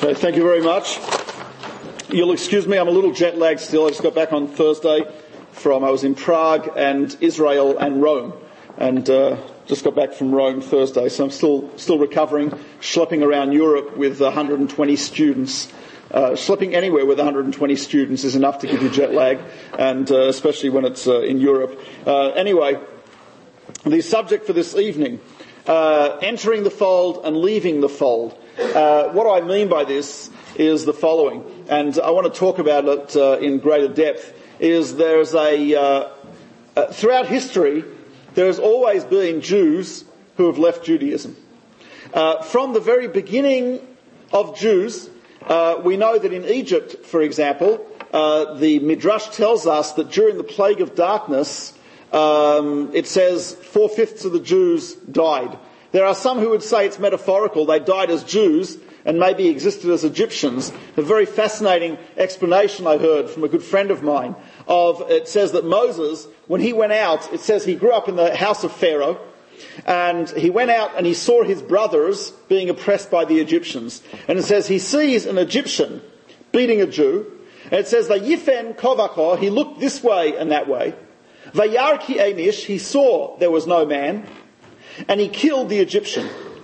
Okay, thank you very much. You'll excuse me, I'm a little jet lagged still. I just got back on Thursday I was in Prague and Israel and Rome, and just got back from Rome Thursday, so I'm still recovering, schlepping around Europe with 120 students. Schlepping anywhere with 120 students is enough to give you jet lag, and especially when it's in Europe. Anyway, the subject for this evening, entering the fold and leaving the fold. What I mean by this is the following, and I want to talk about it in greater depth, is there's throughout history, there's always been Jews who have left Judaism. From the very beginning of Jews, we know that in Egypt, for example, the Midrash tells us that during the plague of darkness, it says 4/5 of the Jews died. There are some who would say it's metaphorical. They died as Jews and maybe existed as Egyptians. A very fascinating explanation I heard from a good friend of mine it says that Moses, when he went out, it says he grew up in the house of Pharaoh, and he went out and he saw his brothers being oppressed by the Egyptians. And it says he sees an Egyptian beating a Jew, and it says Vayifen kovako, he looked this way and that way. Vayar ki enish, he saw there was no man, and he killed the Egyptian.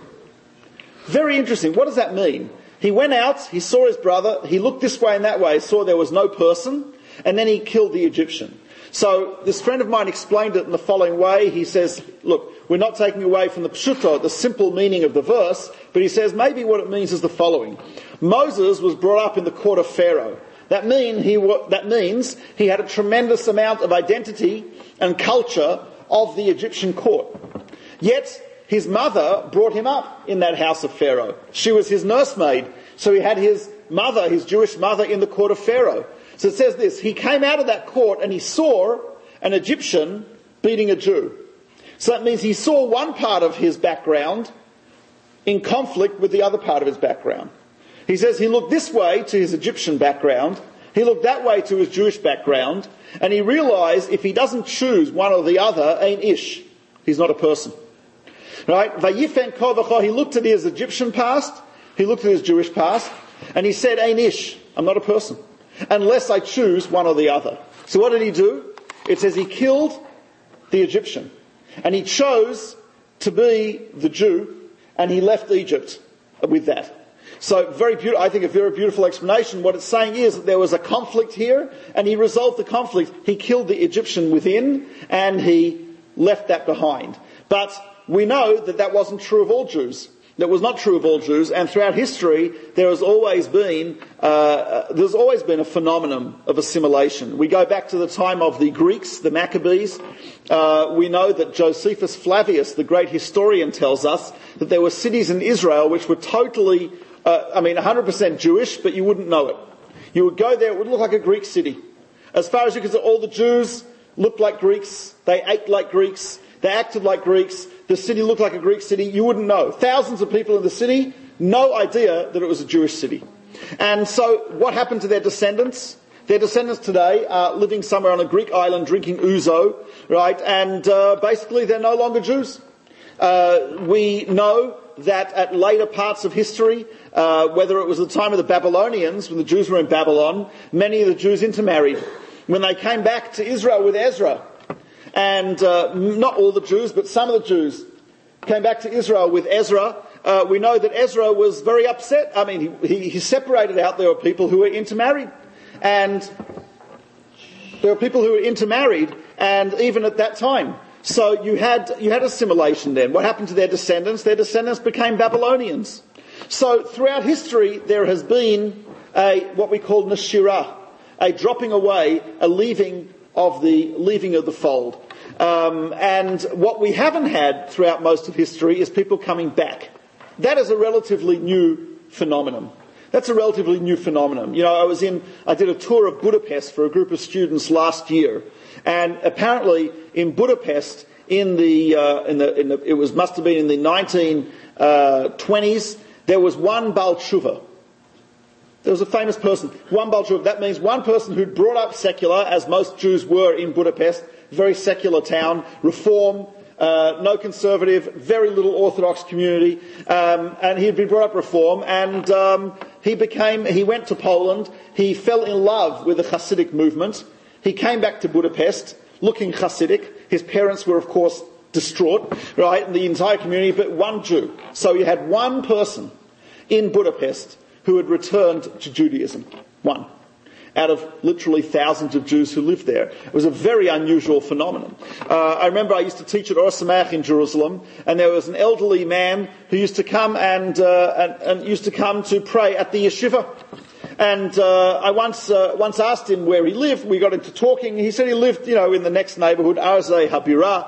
Very interesting. What does that mean? He went out, he saw his brother, he looked this way and that way, saw there was no person, and then he killed the Egyptian. So this friend of mine explained it in the following way. He says, look, we're not taking away from the pshuto, the simple meaning of the verse, but he says maybe what it means is the following. Moses was brought up in the court of Pharaoh. That means he had a tremendous amount of identity and culture of the Egyptian court. Yet his mother brought him up in that house of Pharaoh. She was his nursemaid. So he had his mother, his Jewish mother, in the court of Pharaoh. So it says this, he came out of that court and he saw an Egyptian beating a Jew. So that means he saw one part of his background in conflict with the other part of his background. He says he looked this way to his Egyptian background, he looked that way to his Jewish background, and he realised if he doesn't choose one or the other, ain't ish. He's not a person. Right? Vayifen kovacho, he looked at his Egyptian past, he looked at his Jewish past, and he said, ain't ish, I'm not a person, unless I choose one or the other. So what did he do? It says he killed the Egyptian, and he chose to be the Jew, and he left Egypt with that. So I think a very beautiful explanation. What it's saying is that there was a conflict here, and he resolved the conflict. He killed the Egyptian within, and he left that behind. But we know that that wasn't true of all Jews. That was not true of all Jews, and throughout history there's always been a phenomenon of assimilation. We go back to the time of the Greeks, the Maccabees. We know that Josephus Flavius, the great historian, tells us that there were cities in Israel which were totally, 100% Jewish, but you wouldn't know it. You would go there, it would look like a Greek city. As far as you could see, all the Jews looked like Greeks, they ate like Greeks, they acted like Greeks, the city looked like a Greek city, you wouldn't know. Thousands of people in the city, no idea that it was a Jewish city. And so what happened to their descendants? Their descendants today are living somewhere on a Greek island drinking ouzo, right? And basically they're no longer Jews. We know that at later parts of history, whether it was the time of the Babylonians, when the Jews were in Babylon, many of the Jews intermarried. When they came back to Israel with Ezra, and not all the Jews, but some of the Jews came back to Israel with Ezra. We know that Ezra was very upset. I mean, he separated out, there were people who were intermarried. And there were people who were intermarried, and even at that time. So you had assimilation then. What happened to their descendants? Their descendants became Babylonians. So throughout history, there has been what we call nashira, a dropping away, a leaving of the fold. And what we haven't had throughout most of history is people coming back. That is a relatively new phenomenon. That's a relatively new phenomenon. You know, I did a tour of Budapest for a group of students last year, and apparently in Budapest, must have been in the 1920s, there was one Baal Tshuva. There was a famous person, one Baal Tshuva. That means one person who'd brought up secular, as most Jews were in Budapest, very secular town, reform, no conservative, very little Orthodox community, and he had been brought up reform, and he went to Poland, he fell in love with the Hasidic movement, he came back to Budapest looking Hasidic. His parents were, of course, distraught, right, the entire community, but one Jew. So you had one person in Budapest who had returned to Judaism. One. Out of literally thousands of Jews who lived there. It was a very unusual phenomenon. I remember I used to teach at Or Sameach in Jerusalem, and there was an elderly man who used to come and used to come to pray at the yeshiva. And I once asked him where he lived. We got into talking. He said he lived, in the next neighbourhood, Arzeh Habira.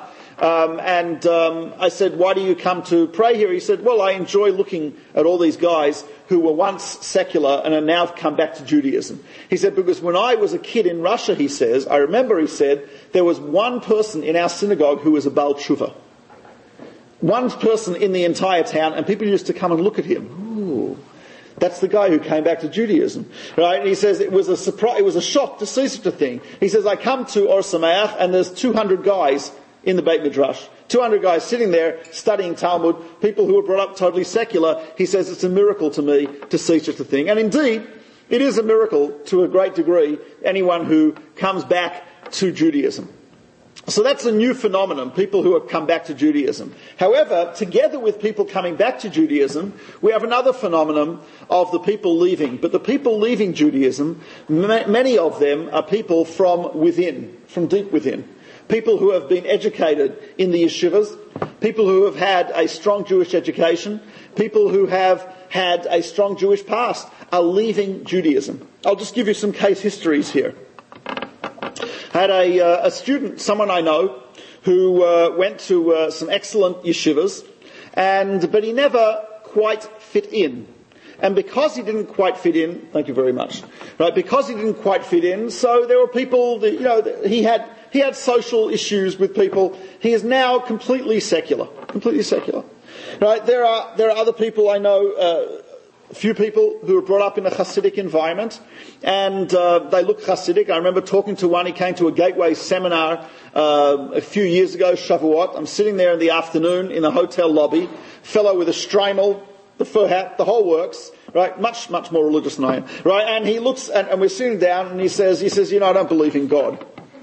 I said, why do you come to pray here? He said, well, I enjoy looking at all these guys who were once secular and are now come back to Judaism. He said, because when I was a kid in Russia, he says, I remember, he said, there was one person in our synagogue who was a Baal Tshuva. One person in the entire town, and people used to come and look at him. Ooh, that's the guy who came back to Judaism. Right? And he says, it was a surprise, it was a shock to see such a thing. He says, I come to Or Sameach and there's 200 guys in the Beit Midrash. 200 guys sitting there studying Talmud, people who were brought up totally secular. He says it's a miracle to me to see such a thing. And indeed, it is a miracle to a great degree, anyone who comes back to Judaism. So that's a new phenomenon, people who have come back to Judaism. However, together with people coming back to Judaism, we have another phenomenon of the people leaving. But the people leaving Judaism, many of them are people from within, from deep within. People who have been educated in the yeshivas, people who have had a strong Jewish education, people who have had a strong Jewish past are leaving Judaism. I'll just give you some case histories here. I had a student, someone I know, who went to some excellent yeshivas, but he never quite fit in. And because he didn't quite fit in, thank you very much, right? Because he didn't quite fit in, so there were people that, he had social issues with people. He is now completely secular, right? There are other people I know, a few people who were brought up in a Hasidic environment, and they look Hasidic. I remember talking to one. He came to a Gateway seminar a few years ago, Shavuot. I'm sitting there in the afternoon in the hotel lobby, fellow with a shtreimel, the fur hat, the whole works, right? Much more religious than I am, right? And he looks, and we're sitting down, and he says, I don't believe in God.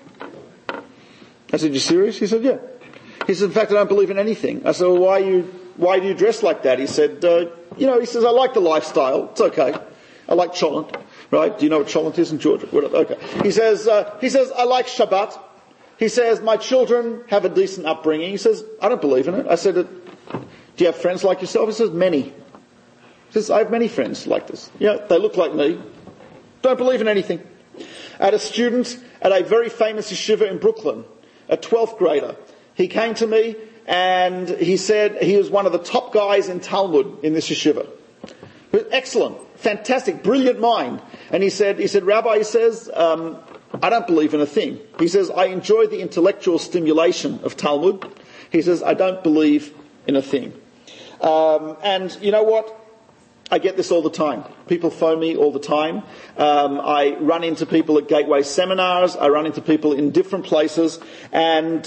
I said, you serious? He said, yeah. He said, in fact, I don't believe in anything. I said, well, why do you dress like that? He said, he says, I like the lifestyle. It's okay. I like cholent, right? Do you know what cholent is in Georgia? Okay. He says, I like Shabbat. He says, my children have a decent upbringing. He says, I don't believe in it. I said, do you have friends like yourself? He says, many. He says, I have many friends like this. Yeah, they look like me. Don't believe in anything. I had a student at a very famous yeshiva in Brooklyn, a 12th grader. He came to me and he said he was one of the top guys in Talmud in this yeshiva. Excellent, fantastic, brilliant mind. And he said, Rabbi, he says, I don't believe in a thing. He says, I enjoy the intellectual stimulation of Talmud. He says, I don't believe in a thing. And you know what? I get this all the time. People phone me all the time. I run into people at Gateway seminars. I run into people in different places, and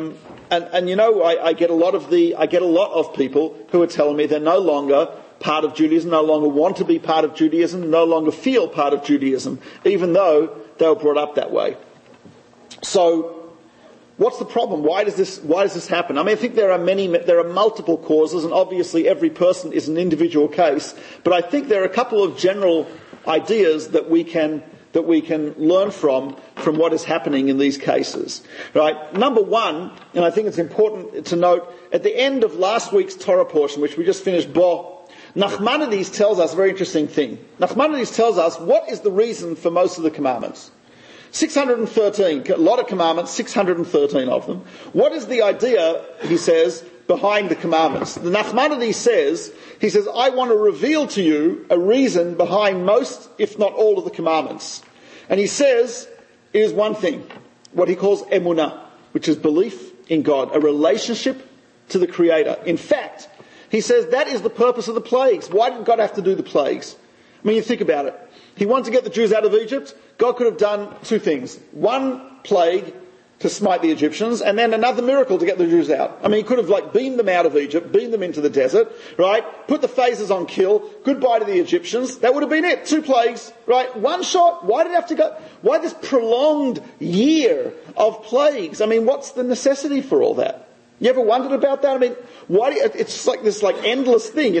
I get a lot of people who are telling me they're no longer part of Judaism, no longer want to be part of Judaism, no longer feel part of Judaism, even though they were brought up that way. So, what's the problem? Why does this happen? I mean, I think there are multiple causes, and obviously every person is an individual case. But I think there are a couple of general ideas that we can learn from what is happening in these cases. Right? Number one, and I think it's important to note, at the end of last week's Torah portion, which we just finished, Nachmanides tells us a very interesting thing. Nachmanides tells us what is the reason for most of the commandments. 613, a lot of commandments, 613 of them. What is the idea, he says, behind the commandments? The Nachmanides says, I want to reveal to you a reason behind most, if not all, of the commandments. And he says, it is one thing, what he calls emunah, which is belief in God, a relationship to the Creator. In fact, he says that is the purpose of the plagues. Why did God have to do the plagues? I mean, you think about it. He wanted to get the Jews out of Egypt. God could have done two things. One plague to smite the Egyptians, and then another miracle to get the Jews out. I mean, he could have beamed them out of Egypt, beamed them into the desert, right? Put the phasers on kill, goodbye to the Egyptians. That would have been it. 2 plagues, right? One shot. Why did it have to go? Why this prolonged year of plagues? I mean, what's the necessity for all that? You ever wondered about that? I mean, why? It's like this endless thing,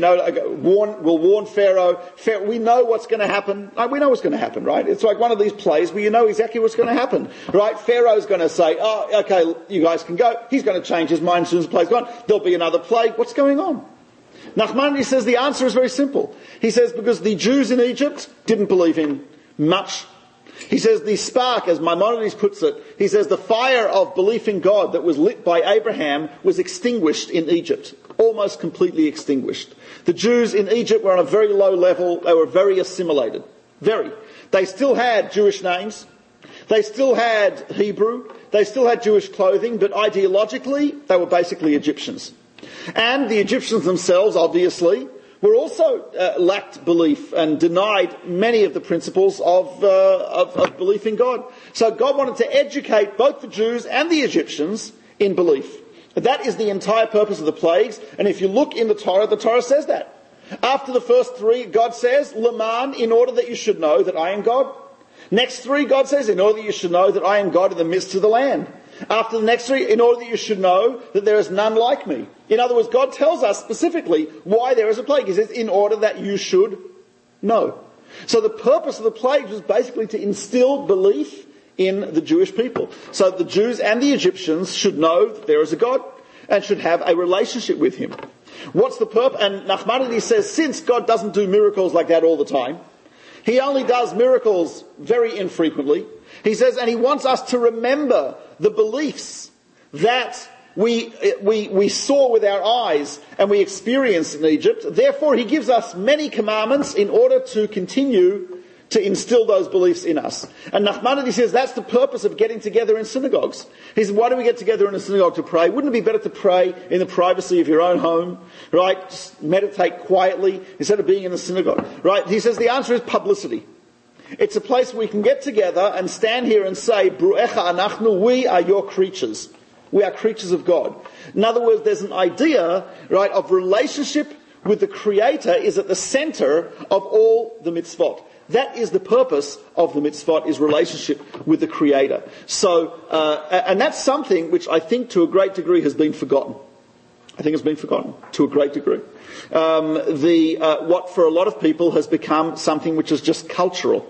we'll warn Pharaoh. We know what's going to happen. We know what's going to happen, right? It's like one of these plays where you know exactly what's going to happen, right? Pharaoh's going to say, oh, okay, you guys can go. He's going to change his mind as soon as the plague's gone. There'll be another plague. What's going on? Nachmanides says the answer is very simple. He says because the Jews in Egypt didn't believe in much. He says the spark, as Maimonides puts it, he says the fire of belief in God that was lit by Abraham was extinguished in Egypt, almost completely extinguished. The Jews in Egypt were on a very low level. They were very assimilated. Very. They still had Jewish names. They still had Hebrew. They still had Jewish clothing, but ideologically they were basically Egyptians. And the Egyptians themselves, obviously, were also lacked belief and denied many of the principles of belief in God. So God wanted to educate both the Jews and the Egyptians in belief. That is the entire purpose of the plagues. And if you look in the Torah says that. After the first 3, God says, Laman, in order that you should know that I am God. Next 3, God says, in order that you should know that I am God in the midst of the land. After the next 3, in order that you should know that there is none like me. In other words, God tells us specifically why there is a plague. He says, in order that you should know. So the purpose of the plagues was basically to instill belief in the Jewish people. So the Jews and the Egyptians should know that there is a God and should have a relationship with him. What's the purpose? And Nachmanides says, since God doesn't do miracles like that all the time, he only does miracles very infrequently. He says, and he wants us to remember the beliefs that we saw with our eyes and we experienced in Egypt. Therefore, he gives us many commandments in order to continue to instill those beliefs in us. And Nachmanides says that's the purpose of getting together in synagogues. He says, why do we get together in a synagogue to pray? Wouldn't it be better to pray in the privacy of your own home, right? Just meditate quietly instead of being in the synagogue, right? He says the answer is publicity. It's a place where we can get together and stand here and say, Bru'echa anachnu, we are your creatures. We are creatures of God. In other words, there's an idea, right, of relationship with the Creator is at the center of all the mitzvot. That is the purpose of the mitzvot, is relationship with the Creator. So, and that's something which I think to a great degree has been forgotten. I think it's been forgotten to a great degree. What for a lot of people has become something which is just cultural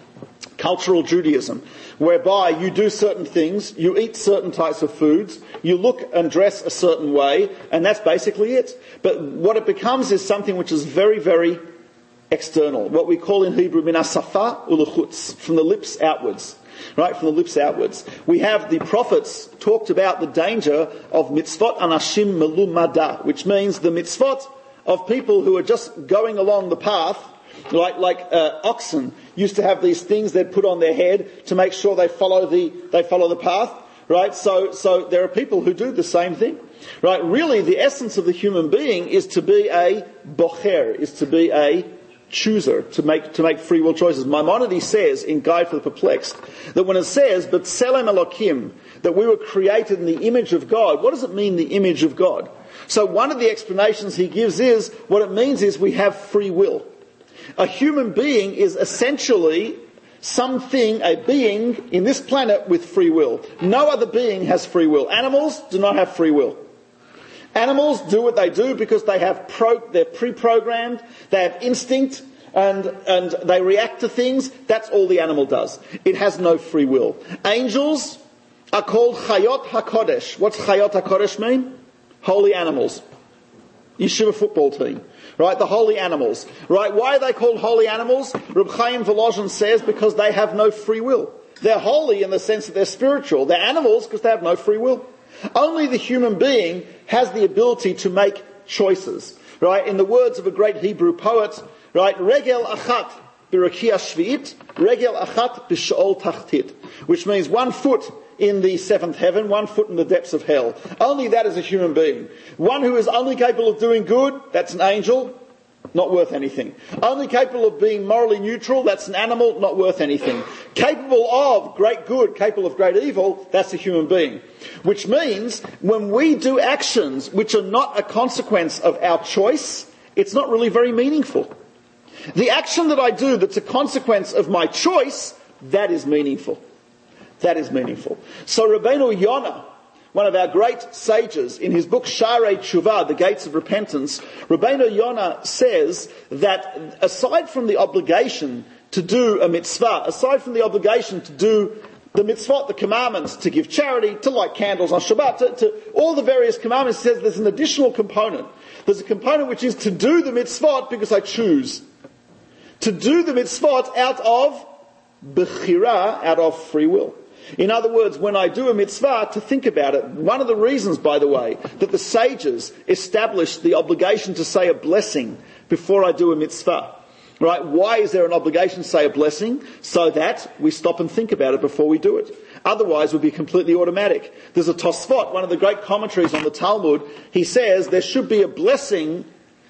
Judaism, whereby you do certain things, you eat certain types of foods, you look and dress a certain way, and that's basically it. But what it becomes is something which is very, very external. What we call in Hebrew, min hasafa u'lechutz, from the lips outwards. Right, from the lips outwards. We have the prophets talked about the danger of mitzvot anashim melumada, which means the mitzvot of people who are just going along the path, like oxen used to have these things they'd put on their head to make sure they follow the path. Right, so there are people who do the same thing. Right, really the essence of the human being is to be a bocher, is to be a chooser, to make free will choices. Maimonides says in Guide for the Perplexed that when it says B'Tselem Elokim, that we were created in the image of God, what does it mean, the image of God? So one of the explanations he gives is, what it means is we have free will. A human being is essentially something, a being in this planet with free will. No other being has free will. Animals do not have free will. Animals do what they do because they're pre-programmed, they have instinct, and they react to things. That's all the animal does. It has no free will. Angels are called Chayot HaKodesh. What's Chayot HaKodesh mean? Holy animals. Yeshiva football team. Right, the holy animals. Right, why are they called holy animals? Reb Chaim Volozhin says because they have no free will. They're holy in the sense that they're spiritual. They're animals because they have no free will. Only the human being has the ability to make choices. Right? In the words of a great Hebrew poet, right, Regel achat b'rakia shvi'it, regel achat b'sheol tachtit, which means 1 foot in the 7th heaven, 1 foot in the depths of hell. Only that is a human being. One who is only capable of doing good, that's an angel. not worth anything. Only capable of being morally neutral, that's an animal, not worth anything. Capable of great good, capable of great evil, that's a human being. Which means when we do actions which are not a consequence of our choice, it's not really very meaningful. The action that I do that's a consequence of my choice, that is meaningful. That is meaningful. So Rabbeinu Yonah, one of our great sages, in his book Sharei Tshuva, The Gates of Repentance, Rabbeinu Yonah says that aside from the obligation to do a mitzvah, aside from the obligation to do the mitzvot, the commandments, to give charity, to light candles on Shabbat, to all the various commandments, he says there's an additional component. There's a component which is to do the mitzvot because I choose. To do the mitzvot out of bechira, out of free will. In other words, when I do a mitzvah, to think about it. One of the reasons, by the way, that the sages established the obligation to say a blessing before I do a mitzvah. Right? Why is there an obligation to say a blessing? So that we stop and think about it before we do it. Otherwise, it would be completely automatic. There's a Tosfot, one of the great commentaries on the Talmud. He says there should be a blessing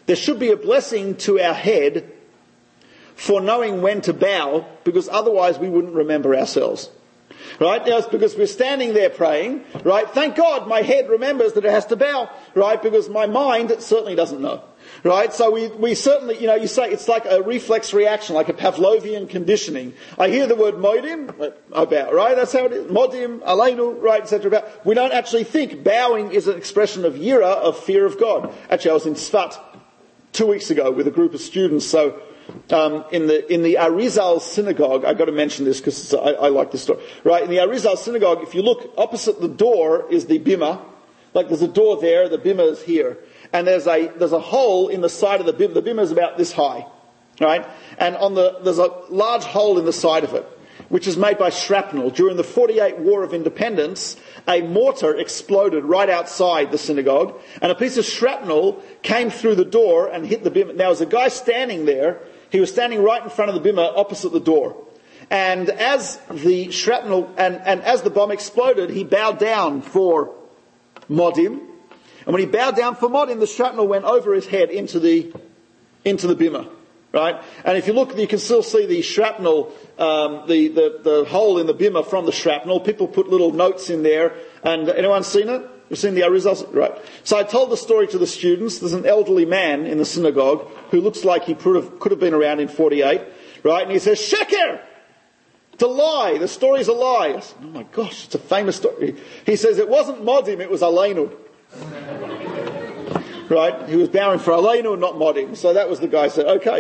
to our head for knowing when to bow, because otherwise we wouldn't remember ourselves. Right? Now it's because we're standing there praying, right? Thank God my head remembers that it has to bow, right? Because my mind certainly doesn't know. Right? So we certainly, you say it's like a reflex reaction, like a Pavlovian conditioning. I hear the word modim, I bow, right? That's how it is. Modim, aleinu, right, etc. We don't actually think bowing is an expression of yira, of fear of God. Actually, I was in Tzfat 2 weeks ago with a group of students, so in the Arizal synagogue, I've got to mention this because I like this story. Right, in the Arizal synagogue, if you look opposite the door is the bima. Like there's a door there, the bima is here. And there's a hole in the side of the bima. The bima is about this high. Right? And there's a large hole in the side of it, which is made by shrapnel. During the 48 War of Independence, a mortar exploded right outside the synagogue, and a piece of shrapnel came through the door and hit the bima. Now, there was a guy standing there. He was standing right in front of the bima opposite the door. And as the shrapnel, and as the bomb exploded, he bowed down for modim. And when he bowed down for modim, the shrapnel went over his head into the bima. Right? And if you look, you can still see the shrapnel, the hole in the bima from the shrapnel. People put little notes in there. And anyone seen it? You've seen the results? Right. So I told the story to the students. There's an elderly man in the synagogue who looks like he could have been around in 48. Right? And he says, Sheker! It's a lie. The story's a lie. I said, oh my gosh, it's a famous story. He says, it wasn't modim, it was aleinu. Right? He was bowing for aleinu and not modim. So that was the guy who said, okay,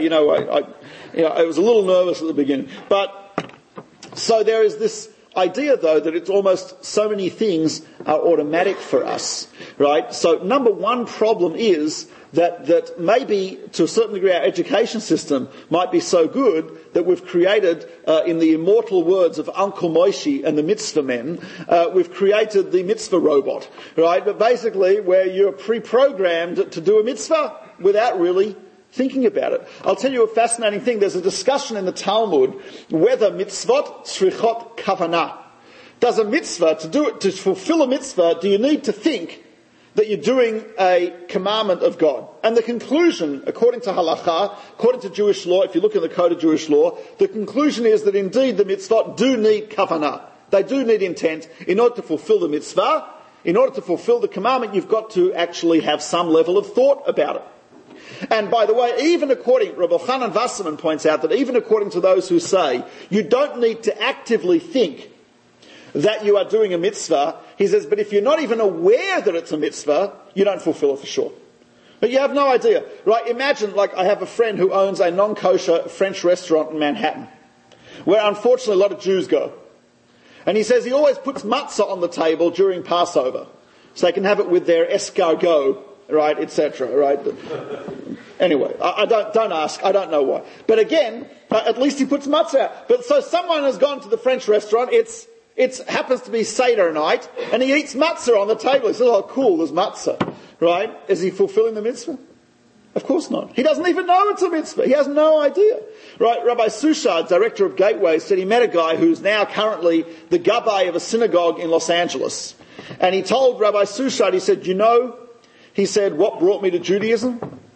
I was a little nervous at the beginning. But, so there is this idea though that it's almost so many things are automatic for us. Right? So number one problem is that maybe to a certain degree our education system might be so good that we've created, in the immortal words of Uncle Moishi and the mitzvah men, we've created the mitzvah robot, right? But basically where you're pre-programmed to do a mitzvah without really thinking about it. I'll tell you a fascinating thing. There's a discussion in the Talmud whether mitzvot tzrichot kavanah. Does a mitzvah, to fulfill a mitzvah, do you need to think that you're doing a commandment of God? And the conclusion, according to halakha, according to Jewish law, if you look in the code of Jewish law, the conclusion is that indeed the mitzvot do need kavanah. They do need intent. In order to fulfill the mitzvah, in order to fulfill the commandment, you've got to actually have some level of thought about it. And by the way, even according, Rabbi Chanan Wasserman points out that even according to those who say you don't need to actively think that you are doing a mitzvah, he says, but if you're not even aware that it's a mitzvah, you don't fulfill it for sure. But you have no idea. Right? Imagine, like, I have a friend who owns a non-kosher French restaurant in Manhattan, where unfortunately a lot of Jews go. And he says he always puts matzah on the table during Passover, so they can have it with their escargot, right, etc., right? Anyway, I don't ask, I don't know why. But again, at least he puts matzah out. But so someone has gone to the French restaurant, it happens to be Seder night, and he eats matzah on the table. He says, oh cool, there's matzah. Right? Is he fulfilling the mitzvah? Of course not. He doesn't even know it's a mitzvah. He has no idea. Right? Rabbi Sushad, director of Gateway, said he met a guy who's now currently the gabbai of a synagogue in Los Angeles. And he told Rabbi Sushad, he said, he said, what brought me to Judaism?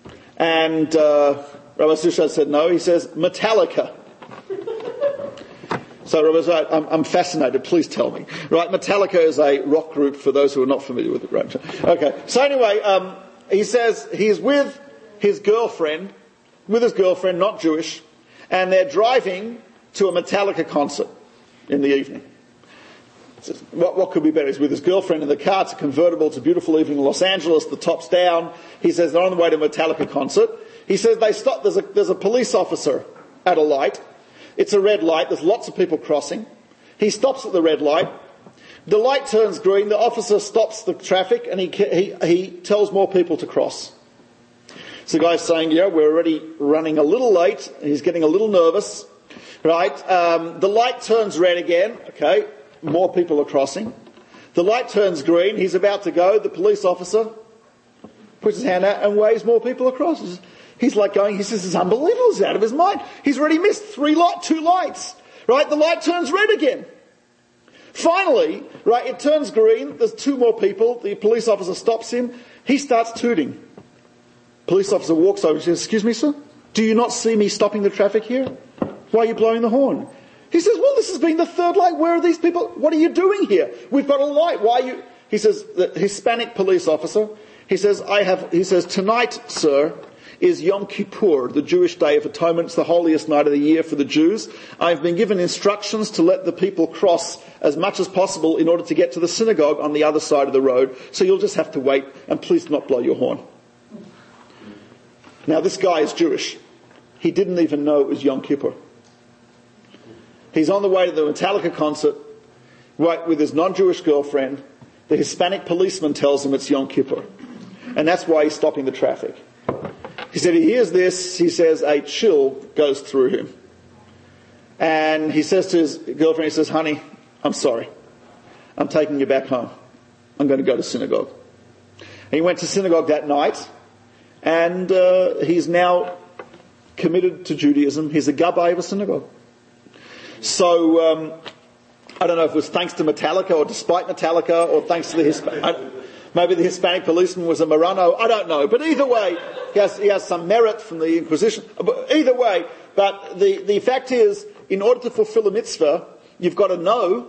And Rabbi Sushad said no. He says, Metallica. So Rabbi said, I'm fascinated, please tell me. Right, Metallica is a rock group for those who are not familiar with it. Right? Okay, so anyway, he says he's with his girlfriend, not Jewish, and they're driving to a Metallica concert in the evening. What could be better? He's with his girlfriend in the car. It's a convertible. It's a beautiful evening in Los Angeles. The top's down. He says they're on the way to a Metallica concert. He says they stop. There's a police officer at a light. It's a red light. There's lots of people crossing. He stops at the red light. The light turns green. The officer stops the traffic and he tells more people to cross. So the guy's saying, yeah, we're already running a little late. He's getting a little nervous. Right? The light turns red again. Okay. More people are crossing. The light turns green. He's about to go. The police officer puts his hand out and waves more people across. He's like going, he says, this is unbelievable. He's out of his mind. He's already missed two lights. Right? The light turns red again. Finally, right, it turns green. There's two more people. The police officer stops him. He starts tooting. Police officer walks over and says, excuse me, sir? Do you not see me stopping the traffic here? Why are you blowing the horn? He says, well, this has been the third light. Where are these people? What are you doing here? We've got a light. Why are you... He says, the Hispanic police officer, he says, tonight, sir, is Yom Kippur, the Jewish Day of Atonement. It's the holiest night of the year for the Jews. I've been given instructions to let the people cross as much as possible in order to get to the synagogue on the other side of the road. So you'll just have to wait, and please not blow your horn. Now, this guy is Jewish. He didn't even know it was Yom Kippur. He's on the way to the Metallica concert, right, with his non-Jewish girlfriend. The Hispanic policeman tells him it's Yom Kippur. And that's why he's stopping the traffic. He said he hears this, he says a chill goes through him. And he says to his girlfriend, he says, honey, I'm sorry. I'm taking you back home. I'm going to go to synagogue. And he went to synagogue that night, and he's now committed to Judaism. He's a gabbai of a synagogue. So, I don't know if it was thanks to Metallica or despite Metallica or thanks to maybe the Hispanic policeman was a Marrano. I don't know. But either way, he has some merit from the Inquisition. But either way, but the fact is, in order to fulfill a mitzvah, you've got to know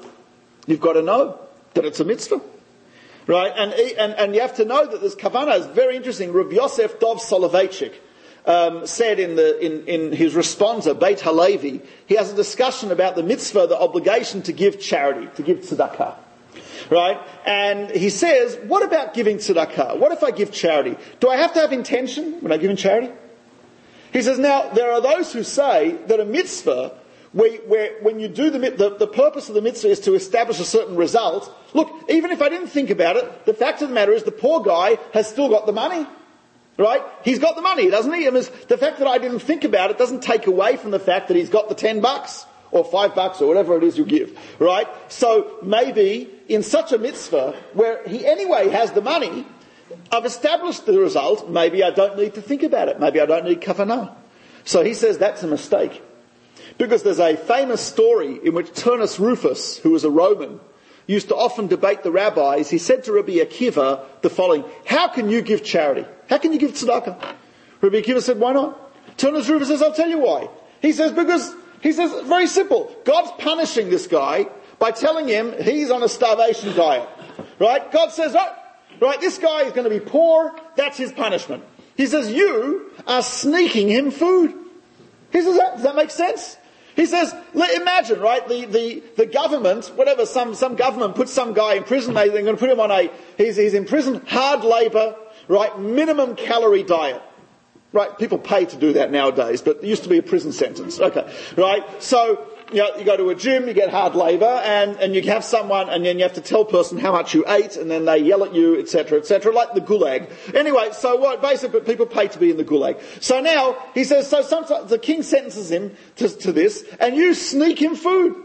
that it's a mitzvah. Right? And you have to know that this kavanah is very interesting. Rav Yosef Dov Soloveitchik said in his responsa, Beit Halevi, he has a discussion about the mitzvah, the obligation to give charity, to give tzedakah. Right? And he says, what about giving tzedakah? What if I give charity? Do I have to have intention when I give in charity? He says, now, there are those who say that a mitzvah, where when you do the purpose of the mitzvah is to establish a certain result. Look, even if I didn't think about it, the fact of the matter is the poor guy has still got the money. Right? He's got the money, doesn't he? And the fact that I didn't think about it doesn't take away from the fact that he's got the $10 or $5 or whatever it is you give. Right? So maybe in such a mitzvah where he anyway has the money, I've established the result, maybe I don't need to think about it. Maybe I don't need kavanah. So he says that's a mistake. Because there's a famous story in which Turnus Rufus, who was a Roman, used to often debate the rabbis. He said to Rabbi Akiva the following, how can you give charity? How can you give tzedakah? Rabbi Akiva said, why not? Turnus Rufus says, I'll tell you why. He says, very simple. God's punishing this guy by telling him he's on a starvation diet. Right? God says, oh, right, this guy is going to be poor. That's his punishment. He says, you are sneaking him food. He says, does that make sense? He says, imagine, right, the government, whatever, some government puts some guy in prison, they're going to put him on he's in prison, hard labour, right, minimum calorie diet. Right, people pay to do that nowadays, but it used to be a prison sentence. Okay, right, so, you go to a gym, you get hard labour, and you have someone, and then you have to tell a person how much you ate, and then they yell at you, etc., like the gulag. Anyway, so what, basically, people pay to be in the gulag. So now, he says, so sometimes the king sentences him to this, and you sneak him food.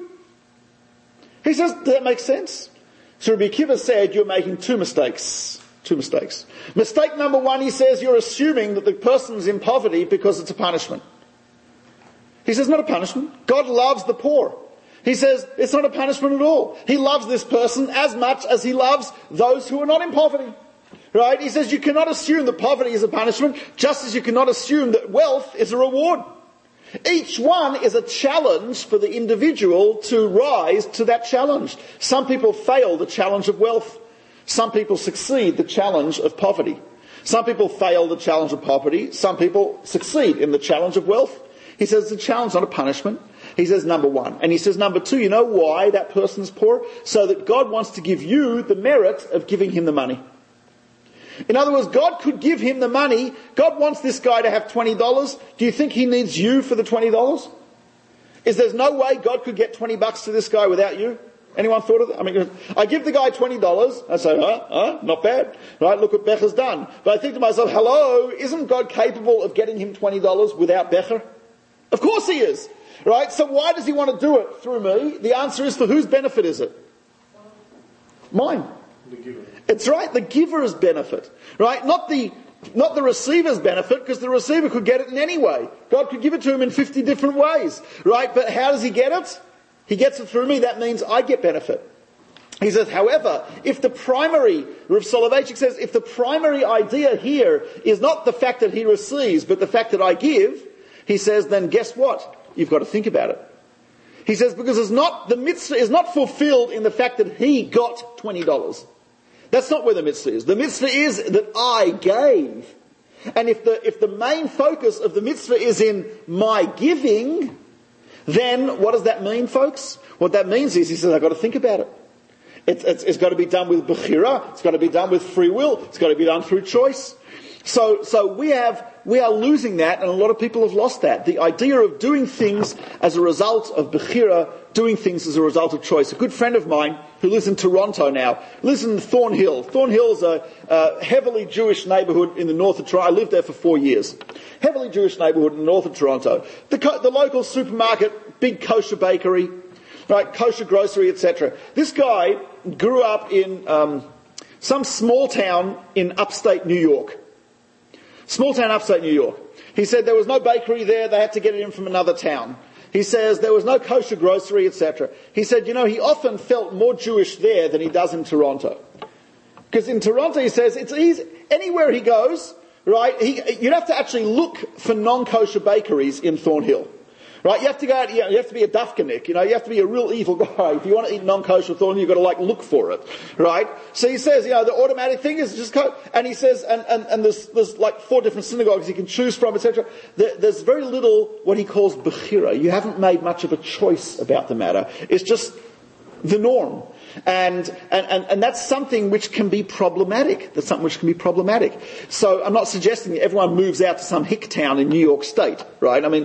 He says, does that make sense? So Rabbi Akiva said, you're making two mistakes. Mistake number one, he says, you're assuming that the person's in poverty because it's a punishment. He says, not a punishment. God loves the poor. He says, it's not a punishment at all. He loves this person as much as he loves those who are not in poverty. Right? He says you cannot assume that poverty is a punishment, just as you cannot assume that wealth is a reward. Each one is a challenge for the individual to rise to that challenge. Some people fail the challenge of wealth. Some people succeed the challenge of poverty. Some people fail the challenge of poverty. Some people succeed in the challenge of wealth. He says it's a challenge, not a punishment. He says number one. And he says number two, you know why that person's poor? So that God wants to give you the merit of giving him the money. In other words, God could give him the money. God wants this guy to have $20. Do you think he needs you for the $20? There's no way God could get $20 to this guy without you? Anyone thought of that? I mean, I give the guy $20. I say, not bad. Right, look what Becher's done. But I think to myself, hello, isn't God capable of getting him $20 without Becher? Of course he is. Right, so why does he want to do it through me? The answer is, for whose benefit is it? Mine. The giver. It's right, the giver's benefit. Right, not the receiver's benefit, because the receiver could get it in any way. God could give it to him in 50 different ways. Right, but how does he get it? He gets it through me. That means I get benefit. He says, however, Rav Soloveitchik says, if the primary idea here is not the fact that he receives, but the fact that I give, he says, then guess what? You've got to think about it. He says, because the mitzvah is not fulfilled in the fact that he got $20. That's not where the mitzvah is. The mitzvah is that I gave. And if the main focus of the mitzvah is in my giving, then what does that mean, folks? What that means is, he says, I've got to think about it. It's got to be done with bechira. It's got to be done with free will. It's got to be done through choice. So we are losing that, and a lot of people have lost that. The idea of doing things as a result of bechira, doing things as a result of choice. A good friend of mine who lives in Toronto now, lives in Thornhill. Thornhill is a heavily Jewish neighbourhood in the north of Toronto. I lived there for 4 years. Heavily Jewish neighbourhood in the north of Toronto. The local supermarket, big kosher bakery, right, kosher grocery, etc. This guy grew up in some small town in upstate New York. Small town upstate New York. He said there was no bakery there, they had to get it in from another town. He says there was no kosher grocery, etc. He said, he often felt more Jewish there than he does in Toronto. Because in Toronto, he says, it's easy. Anywhere he goes, right, you'd have to actually look for non-kosher bakeries in Thornhill. Right, you have to go out, you have to be a dafkanik, you have to be a real evil guy. If you want to eat non-kosher Thornhill, you've got to look for it. Right? So he says, the automatic thing is just and he says, and there's 4 different synagogues he can choose from, etc. There's very little what he calls bechira. You haven't made much of a choice about the matter. It's just the norm. And that's something which can be problematic. That's something which can be problematic. So I'm not suggesting that everyone moves out to some hick town in New York State, right? I mean,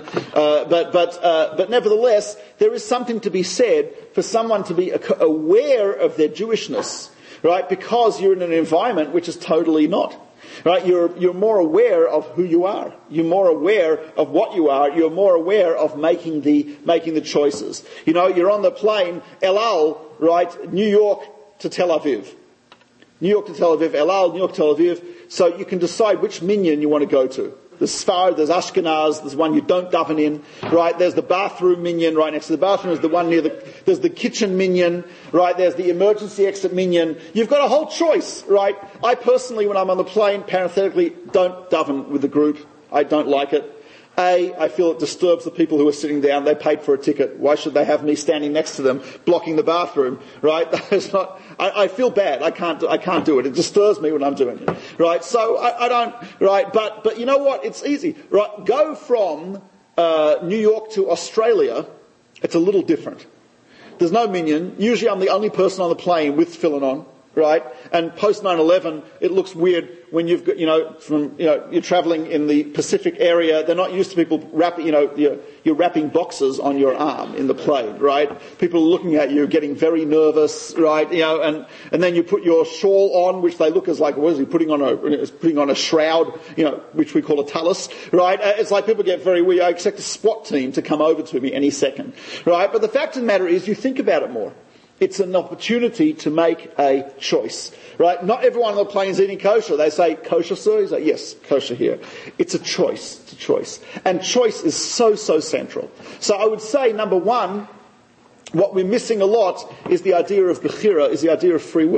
but nevertheless, there is something to be said for someone to be aware of their Jewishness, right? Because you're in an environment which is totally not. Right, you're more aware of who you are. You're more aware of what you are. You're more aware of making the choices. You're on the plane, El Al, right, New York to Tel Aviv. New York to Tel Aviv, El Al, New York to Tel Aviv. So you can decide which minyan you want to go to. There's Sfard, there's Ashkenaz, there's one you don't daven in, right? There's the bathroom minyan right next to the bathroom. There's the one there's the kitchen minyan, right? There's the emergency exit minyan. You've got a whole choice, right? I personally, when I'm on the plane, parenthetically, don't daven with the group. I don't like it. I feel it disturbs the people who are sitting down. They paid for a ticket. Why should they have me standing next to them, blocking the bathroom? Right? It's not. I feel bad. I can't do it. It disturbs me when I'm doing it. Right? So I don't. Right? But you know what? It's easy. Right? Go from New York to Australia. It's a little different. There's no minyan. Usually, I'm the only person on the plane with tefillin on. Right? And post 9/11, it looks weird when you've got, you're travelling in the Pacific area. They're not used to people wrapping, you're wrapping boxes on your arm in the plane, right? People are looking at you, getting very nervous, right? And then you put your shawl on, which they look as like, what is he putting on a shroud, which we call a talus, right? It's like people get very weird. I expect a SWAT team to come over to me any second, right? But the fact of the matter is, you think about it more. It's an opportunity to make a choice, right? Not everyone on the plane is eating kosher. They say, kosher, sir? He's like, yes, kosher here. It's a choice. It's a choice. And choice is so central. So I would say, number one, what we're missing a lot is the idea of bechira, is the idea of free will.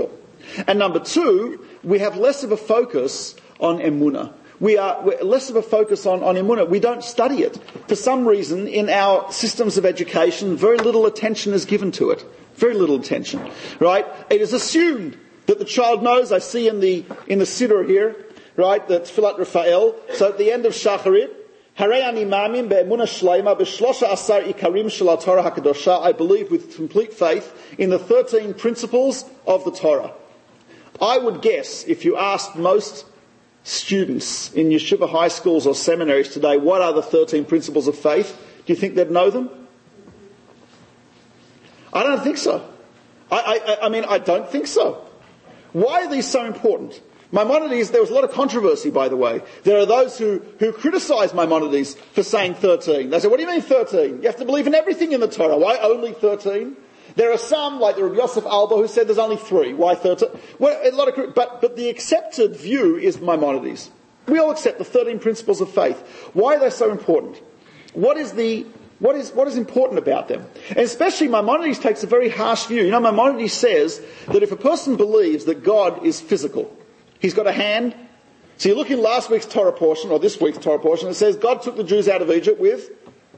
And number two, we have less of a focus on emunah. We're less of a focus on emunah. We don't study it. For some reason, in our systems of education, very little attention is given to it. Very little attention, right? It is assumed that the child knows. I see in the siddur here, right, the Tfilat Raphael. So at the end of Shacharit, Harei ani ma'amin be'emunah shleima b'shlosha asar ikarim shel haTorah hakadosha. I believe with complete faith in the 13 principles of the Torah. I would guess if you asked most students in yeshiva high schools or seminaries today, what are the 13 principles of faith? Do you think they'd know them? I don't think so. I mean, I don't think so. Why are these so important? Maimonides, there was a lot of controversy, by the way. There are those who criticize Maimonides for saying 13. They say, what do you mean 13? You have to believe in everything in the Torah. Why only 13? There are some, like the Rabbi Yosef Alba, who said there's only 3. Why 13? Well, but the accepted view is Maimonides. We all accept the 13 principles of faith. Why are they so important? What is important about them? And especially Maimonides takes a very harsh view. You know, Maimonides says that if a person believes that God is physical, he's got a hand. So you look in last week's Torah portion, or this week's Torah portion, it says God took the Jews out of Egypt with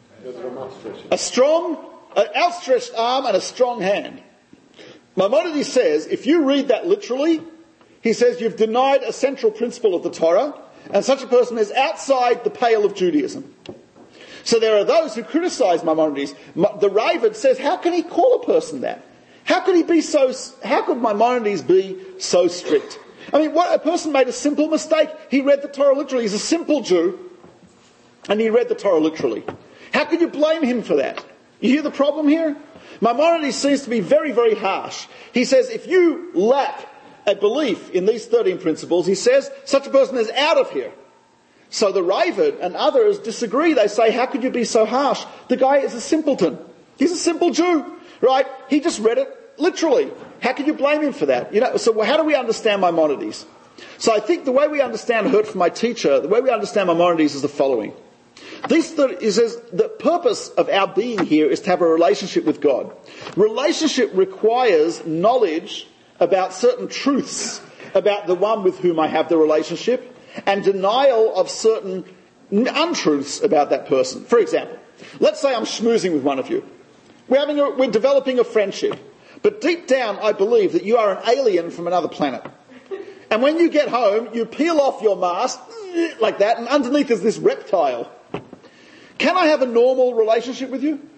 an outstretched arm and a strong hand. Maimonides says, if you read that literally, he says you've denied a central principle of the Torah, and such a person is outside the pale of Judaism. So there are those who criticize Maimonides. The Ravid says, how can he call a person that? How could Maimonides be so strict? I mean, a person made a simple mistake. He read the Torah literally. He's a simple Jew, and he read the Torah literally. How could you blame him for that? You hear the problem here? Maimonides seems to be very, very harsh. He says, if you lack a belief in these 13 principles, he says, such a person is out of here. So the Ravid and others disagree. They say, how could you be so harsh? The guy is a simpleton. He's a simple Jew, right? He just read it literally. How can you blame him for that? You know, so how do we understand Maimonides? So I think the way we understand, I heard from my teacher, the way we understand Maimonides is the following. He says the purpose of our being here is to have a relationship with God. Relationship requires knowledge about certain truths about the one with whom I have the relationship, and denial of certain untruths about that person. For example, let's say I'm schmoozing with one of you. We're developing a friendship. But deep down, I believe that you are an alien from another planet. And when you get home, you peel off your mask, like that, and underneath is this reptile. Can I have a normal relationship with you?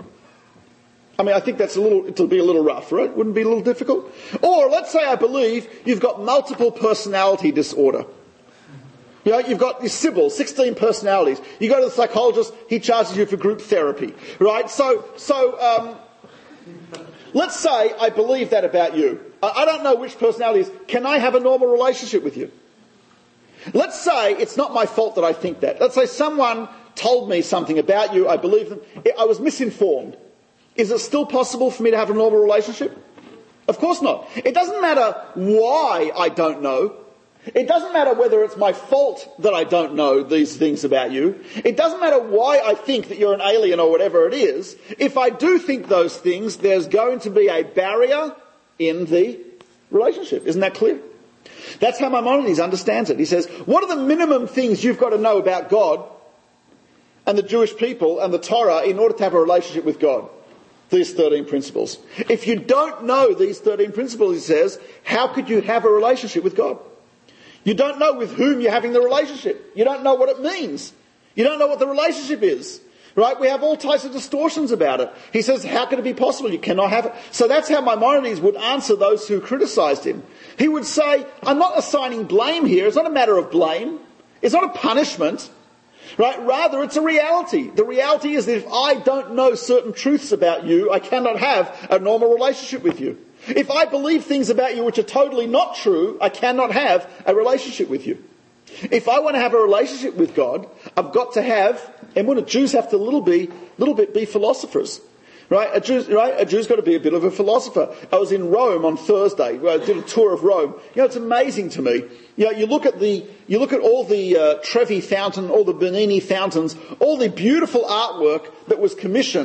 I mean, I think it'll be a little rough, right? Wouldn't it be a little difficult? Or let's say I believe you've got multiple personality disorder. You know, you've got your Sybil, 16 personalities. You go to the psychologist, he charges you for group therapy, right? So, let's say I believe that about you. I don't know which personality it is. Can I have a normal relationship with you? Let's say it's not my fault that I think that. Let's say someone told me something about you, I believe them. I was misinformed. Is it still possible for me to have a normal relationship? Of course not. It doesn't matter why I don't know. It doesn't matter whether it's my fault that I don't know these things about you. It doesn't matter why I think that you're an alien or whatever it is. If I do think those things, there's going to be a barrier in the relationship. Isn't that clear? That's how Maimonides understands it. He says, what are the minimum things you've got to know about God and the Jewish people and the Torah in order to have a relationship with God? These 13 principles. If you don't know these 13 principles, he says, how could you have a relationship with God? You don't know with whom you're having the relationship. You don't know what it means. You don't know what the relationship is. Right? We have all types of distortions about it. He says, how can it be possible? You cannot have it. So that's how Maimonides would answer those who criticized him. He would say, I'm not assigning blame here. It's not a matter of blame. It's not a punishment. Right? Rather, it's a reality. The reality is that if I don't know certain truths about you, I cannot have a normal relationship with you. If I believe things about you which are totally not true, I cannot have a relationship with you. If I want to have a relationship with God, I've got to have, and when Jews have to little bit be philosophers. Right? A Jew's got to be a bit of a philosopher. I was in Rome on Thursday, where I did a tour of Rome. You know, it's amazing to me. You know, you look at all the Trevi fountain, all the Bernini fountains, all the beautiful artwork that was commissioned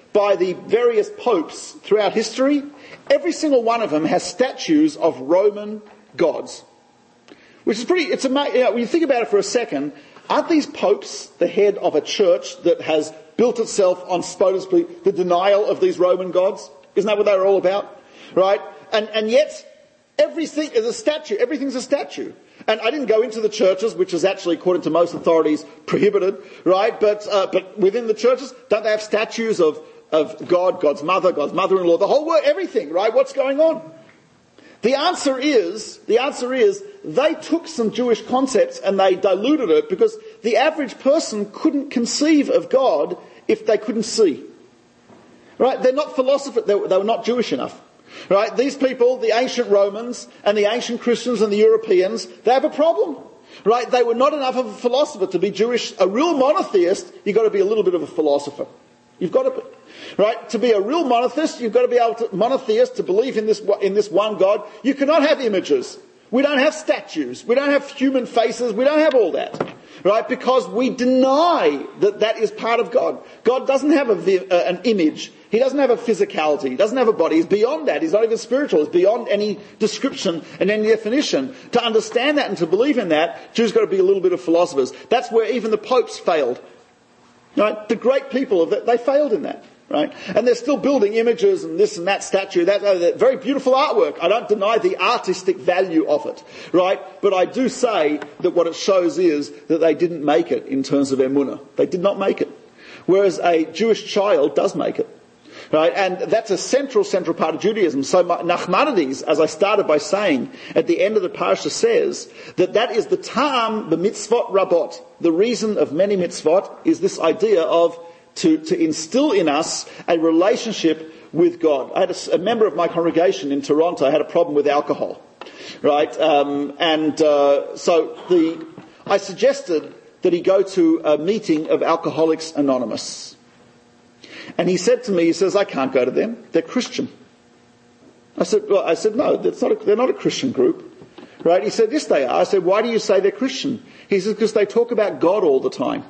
by the various popes throughout history, every single one of them has statues of Roman gods. Which is it's amazing. When you think about it for a second, aren't these popes the head of a church that has built itself on supposedly the denial of these Roman gods? Isn't that what they were all about? Right? And yet, everything is a statue. Everything's a statue. And I didn't go into the churches, which is actually, according to most authorities, prohibited, right? But within the churches, don't they have statues of God, God's mother-in-law, the whole world, everything, right? What's going on? The answer is, they took some Jewish concepts and they diluted it because the average person couldn't conceive of God if they couldn't see. Right? They're not philosophers, they were not Jewish enough. Right? These people, the ancient Romans and the ancient Christians and the Europeans, they have a problem. Right? They were not enough of a philosopher to be Jewish. A real monotheist, you've got to be a little bit of a philosopher. You've got to be. Right? To be a real monotheist, you've got to be able to believe in this one God. You cannot have images. We don't have statues. We don't have human faces. We don't have all that. Right? Because we deny that is part of God. God doesn't have an image. He doesn't have a physicality. He doesn't have a body. He's beyond that. He's not even spiritual. He's beyond any description and any definition. To understand that and to believe in that, Jews got to be a little bit of philosophers. That's where even the popes failed. Right? The great people, they failed in that. Right? And they're still building images and this and that statue, that very beautiful artwork. I don't deny the artistic value of it. Right? But I do say that what it shows is that they didn't make it in terms of emunah. They did not make it. Whereas a Jewish child does make it. Right? And that's a central part of Judaism. So Nachmanides, as I started by saying, at the end of the parasha says that is the ta'am, the mitzvot rabot. The reason of many mitzvot is this idea of to instill in us a relationship with God. I had a member of my congregation in Toronto had a problem with alcohol. Right? So I suggested that he go to a meeting of Alcoholics Anonymous. And he said to me, I can't go to them. They're Christian. I said, no, they're not a Christian group. Right? He said, yes, they are. I said, why do you say they're Christian? He says, because they talk about God all the time.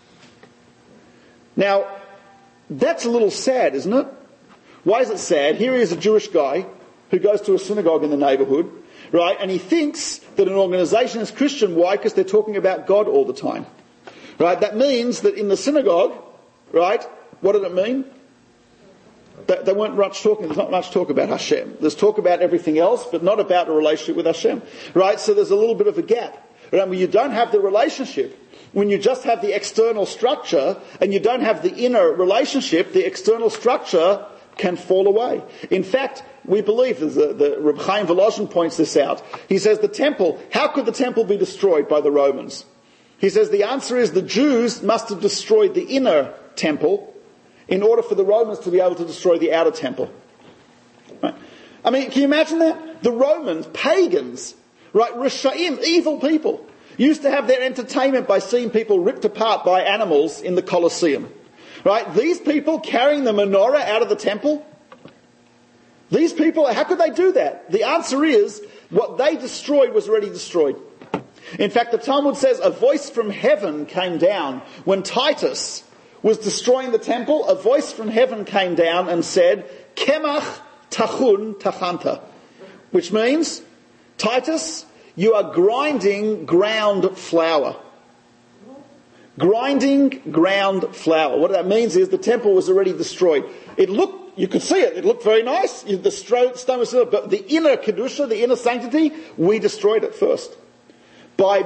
Now, that's a little sad, isn't it? Why is it sad? Here he is, a Jewish guy who goes to a synagogue in the neighbourhood, right? And he thinks that an organisation is Christian. Why? Because they're talking about God all the time. Right? That means that in the synagogue, right, what did it mean? They weren't much talking. There's not much talk about Hashem. There's talk about everything else, but not about a relationship with Hashem. Right? So there's a little bit of a gap. Right? When you don't have the relationship, when you just have the external structure and you don't have the inner relationship, the external structure can fall away. In fact, we believe, the Reb Chaim Volozhin points this out. He says the temple, how could the temple be destroyed by the Romans? He says the answer is the Jews must have destroyed the inner temple in order for the Romans to be able to destroy the outer temple. Right? I mean, can you imagine that? The Romans, pagans, right, Rishaim, evil people, used to have their entertainment by seeing people ripped apart by animals in the Colosseum. Right? These people carrying the menorah out of the temple, these people, how could they do that? The answer is, what they destroyed was already destroyed. In fact, the Talmud says a voice from heaven came down. When Titus was destroying the temple, a voice from heaven came down and said, Kemach tachun tachanta. Which means, Titus, you are grinding ground flour. Grinding ground flour. What that means is the temple was already destroyed. You could see it. It looked very nice. The stone was still, but the inner kedusha, the inner sanctity, we destroyed it first by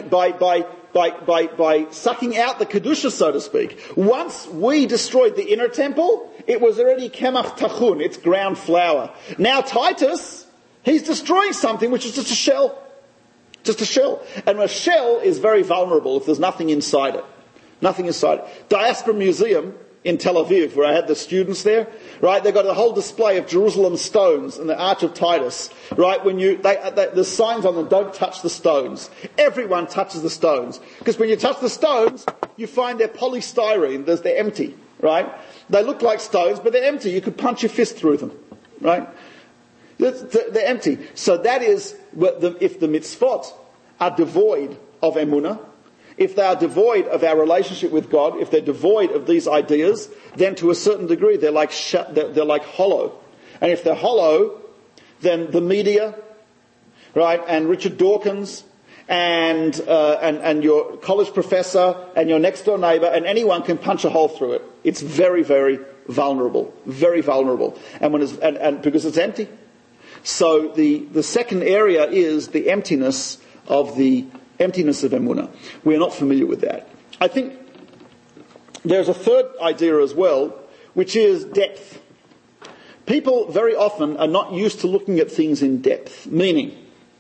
sucking out the kedusha, so to speak. Once we destroyed the inner temple, it was already kemach tachun. It's ground flour. Now Titus, he's destroying something which is just a shell. Just a shell. And a shell is very vulnerable if there's nothing inside it. Nothing inside it. Diaspora Museum in Tel Aviv, where I had the students there, right? They've got a whole display of Jerusalem stones and the Arch of Titus, right? There's signs on them, don't touch the stones. Everyone touches the stones. Because when you touch the stones, you find they're polystyrene. They're empty, right? They look like stones, but they're empty. You could punch your fist through them, right? They're empty. So that is, if the mitzvot are devoid of emunah, if they are devoid of our relationship with God, if they're devoid of these ideas, then to a certain degree they're like hollow. And if they're hollow, then the media, right, and Richard Dawkins, and your college professor, and your next door neighbour, and anyone can punch a hole through it. It's very, very vulnerable, and because it's empty. So the second area is the emptiness of emunah. We're not familiar with that. I think there's a third idea as well, which is depth. People very often are not used to looking at things in depth, meaning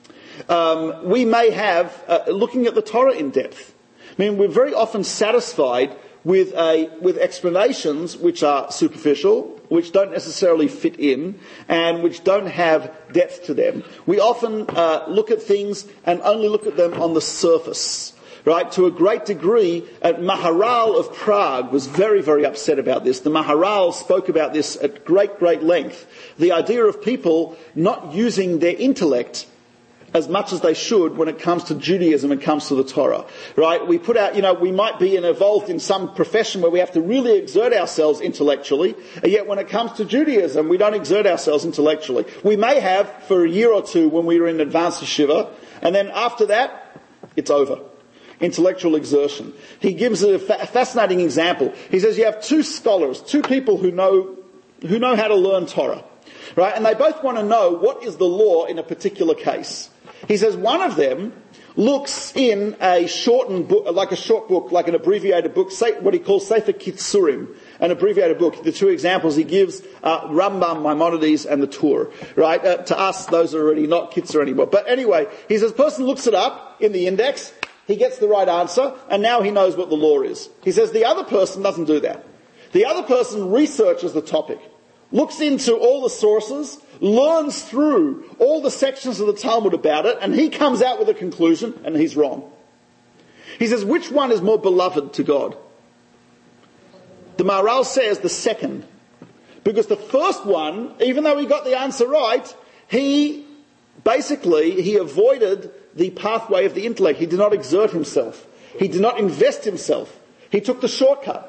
we may have looking at the Torah in depth. I mean, we're very often satisfied with explanations which are superficial, which don't necessarily fit in, and which don't have depth to them. We often look at things and only look at them on the surface. Right, to a great degree, Maharal of Prague was very, very upset about this. The Maharal spoke about this at great, great length. The idea of people not using their intellect as much as they should when it comes to Judaism and comes to the Torah. Right? We put out, we might be involved in some profession where we have to really exert ourselves intellectually, and yet when it comes to Judaism, we don't exert ourselves intellectually. We may have for a year or two when we were in advanced yeshiva, and then after that, it's over. Intellectual exertion. He gives a fascinating example. He says you have two scholars, two people who know how to learn Torah, right? And they both want to know what is the law in a particular case. He says one of them looks in a shortened book, like a short book, like an abbreviated book, what he calls Sefer Kitzurim, an abbreviated book. The two examples he gives are Rambam, Maimonides, and the Tur. Right? To us, those are already not Kitzur anymore. But anyway, he says, person looks it up in the index. He gets the right answer, and now he knows what the law is. He says the other person doesn't do that. The other person researches the topic, looks into all the sources, learns through all the sections of the Talmud about it, and he comes out with a conclusion, and he's wrong. He says, which one is more beloved to God? The Maharal says the second. Because the first one, even though he got the answer right, he avoided the pathway of the intellect. He did not exert himself. He did not invest himself. He took the shortcut.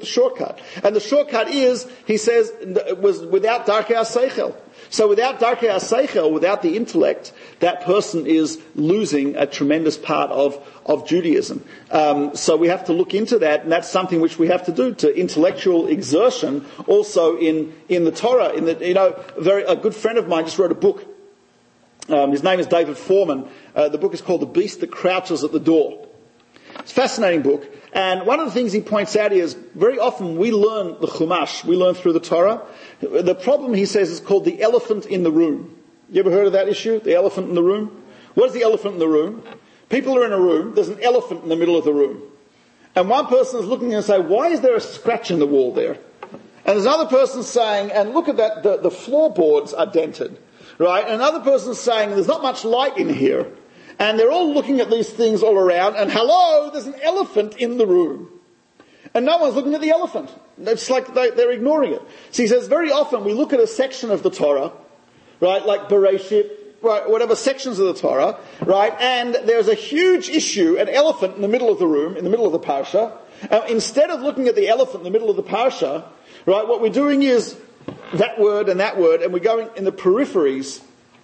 And the shortcut is, he says, was without Darkei HaSeichel. So without Darkei HaSeichel, without the intellect, that person is losing a tremendous part of Judaism. So we have to look into that, and that's something which we have to do, to intellectual exertion also in the Torah. A good friend of mine just wrote a book. His name is David Foreman. The book is called The Beast That Crouches at the Door. It's a fascinating book. And one of the things he points out is, very often we learn the Chumash, we learn through the Torah. The problem, he says, is called the elephant in the room. You ever heard of that issue? The elephant in the room? What is the elephant in the room? People are in a room, there's an elephant in the middle of the room. And one person is looking and saying, why is there a scratch in the wall there? And there's another person saying, and look at that, the floorboards are dented. Right? And another person's saying, there's not much light in here. And they're all looking at these things all around, and hello, there's an elephant in the room. And no one's looking at the elephant. It's like they're ignoring it. So he says, very often we look at a section of the Torah, right, like Bereshit, right, whatever sections of the Torah, right, and there's a huge issue, an elephant in the middle of the room, in the middle of the parsha. Instead of looking at the elephant in the middle of the parsha, right, what we're doing is that word, and we're going in the peripheries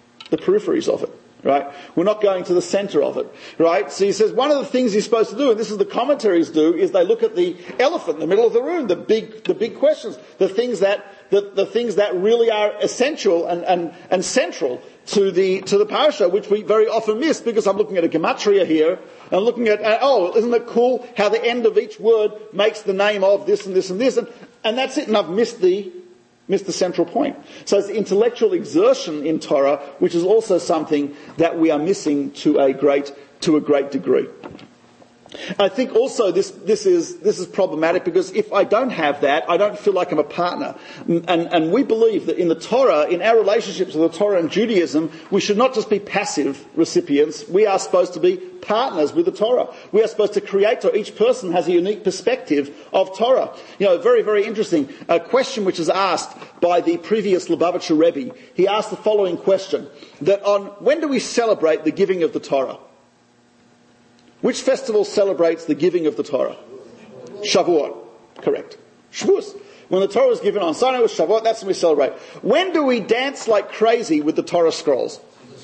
of it, right? We're not going to the center of it, right? So he says one of the things you're supposed to do, and this is the commentaries do, is they look at the elephant in the middle of the room, the big questions, the things that really are essential and central to the parsha, which we very often miss, because I'm looking at a gematria here, and looking at, isn't it cool how the end of each word makes the name of this and this and this, and that's it, and I've missed the central point. So it's the intellectual exertion in Torah, which is also something that we are missing to a great degree. I think also this is problematic, because if I don't have that, I don't feel like I'm a partner. And we believe that in the Torah, in our relationships with the Torah and Judaism, we should not just be passive recipients. We are supposed to be partners with the Torah. We are supposed to create Torah. Each person has a unique perspective of Torah. Very, very interesting. A question which is asked by the previous Lubavitcher Rebbe. He asked the following question, that on when do we celebrate the giving of the Torah? Which festival celebrates the giving of the Torah? Shavuot. Correct. Shavuos. When the Torah was given on Sinai was Shavuot, that's when we celebrate. When do we dance like crazy with the Torah scrolls?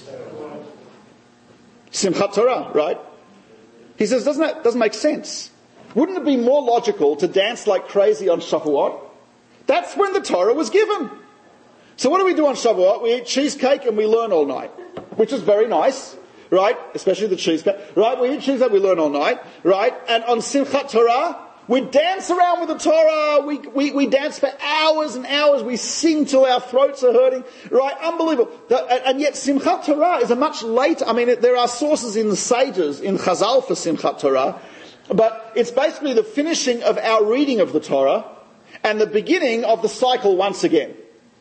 Simchat Torah, right? He says, doesn't make sense. Wouldn't it be more logical to dance like crazy on Shavuot? That's when the Torah was given. So what do we do on Shavuot? We eat cheesecake and we learn all night, which is very nice, right? Especially the cheesecake, right? We eat cheesecake, we learn all night, right? And on Simchat Torah, we dance around with the Torah, we dance for hours and hours, we sing till our throats are hurting, right? Unbelievable. And yet Simchat Torah is a much later, there are sources in the sages, in Chazal for Simchat Torah, but it's basically the finishing of our reading of the Torah and the beginning of the cycle once again.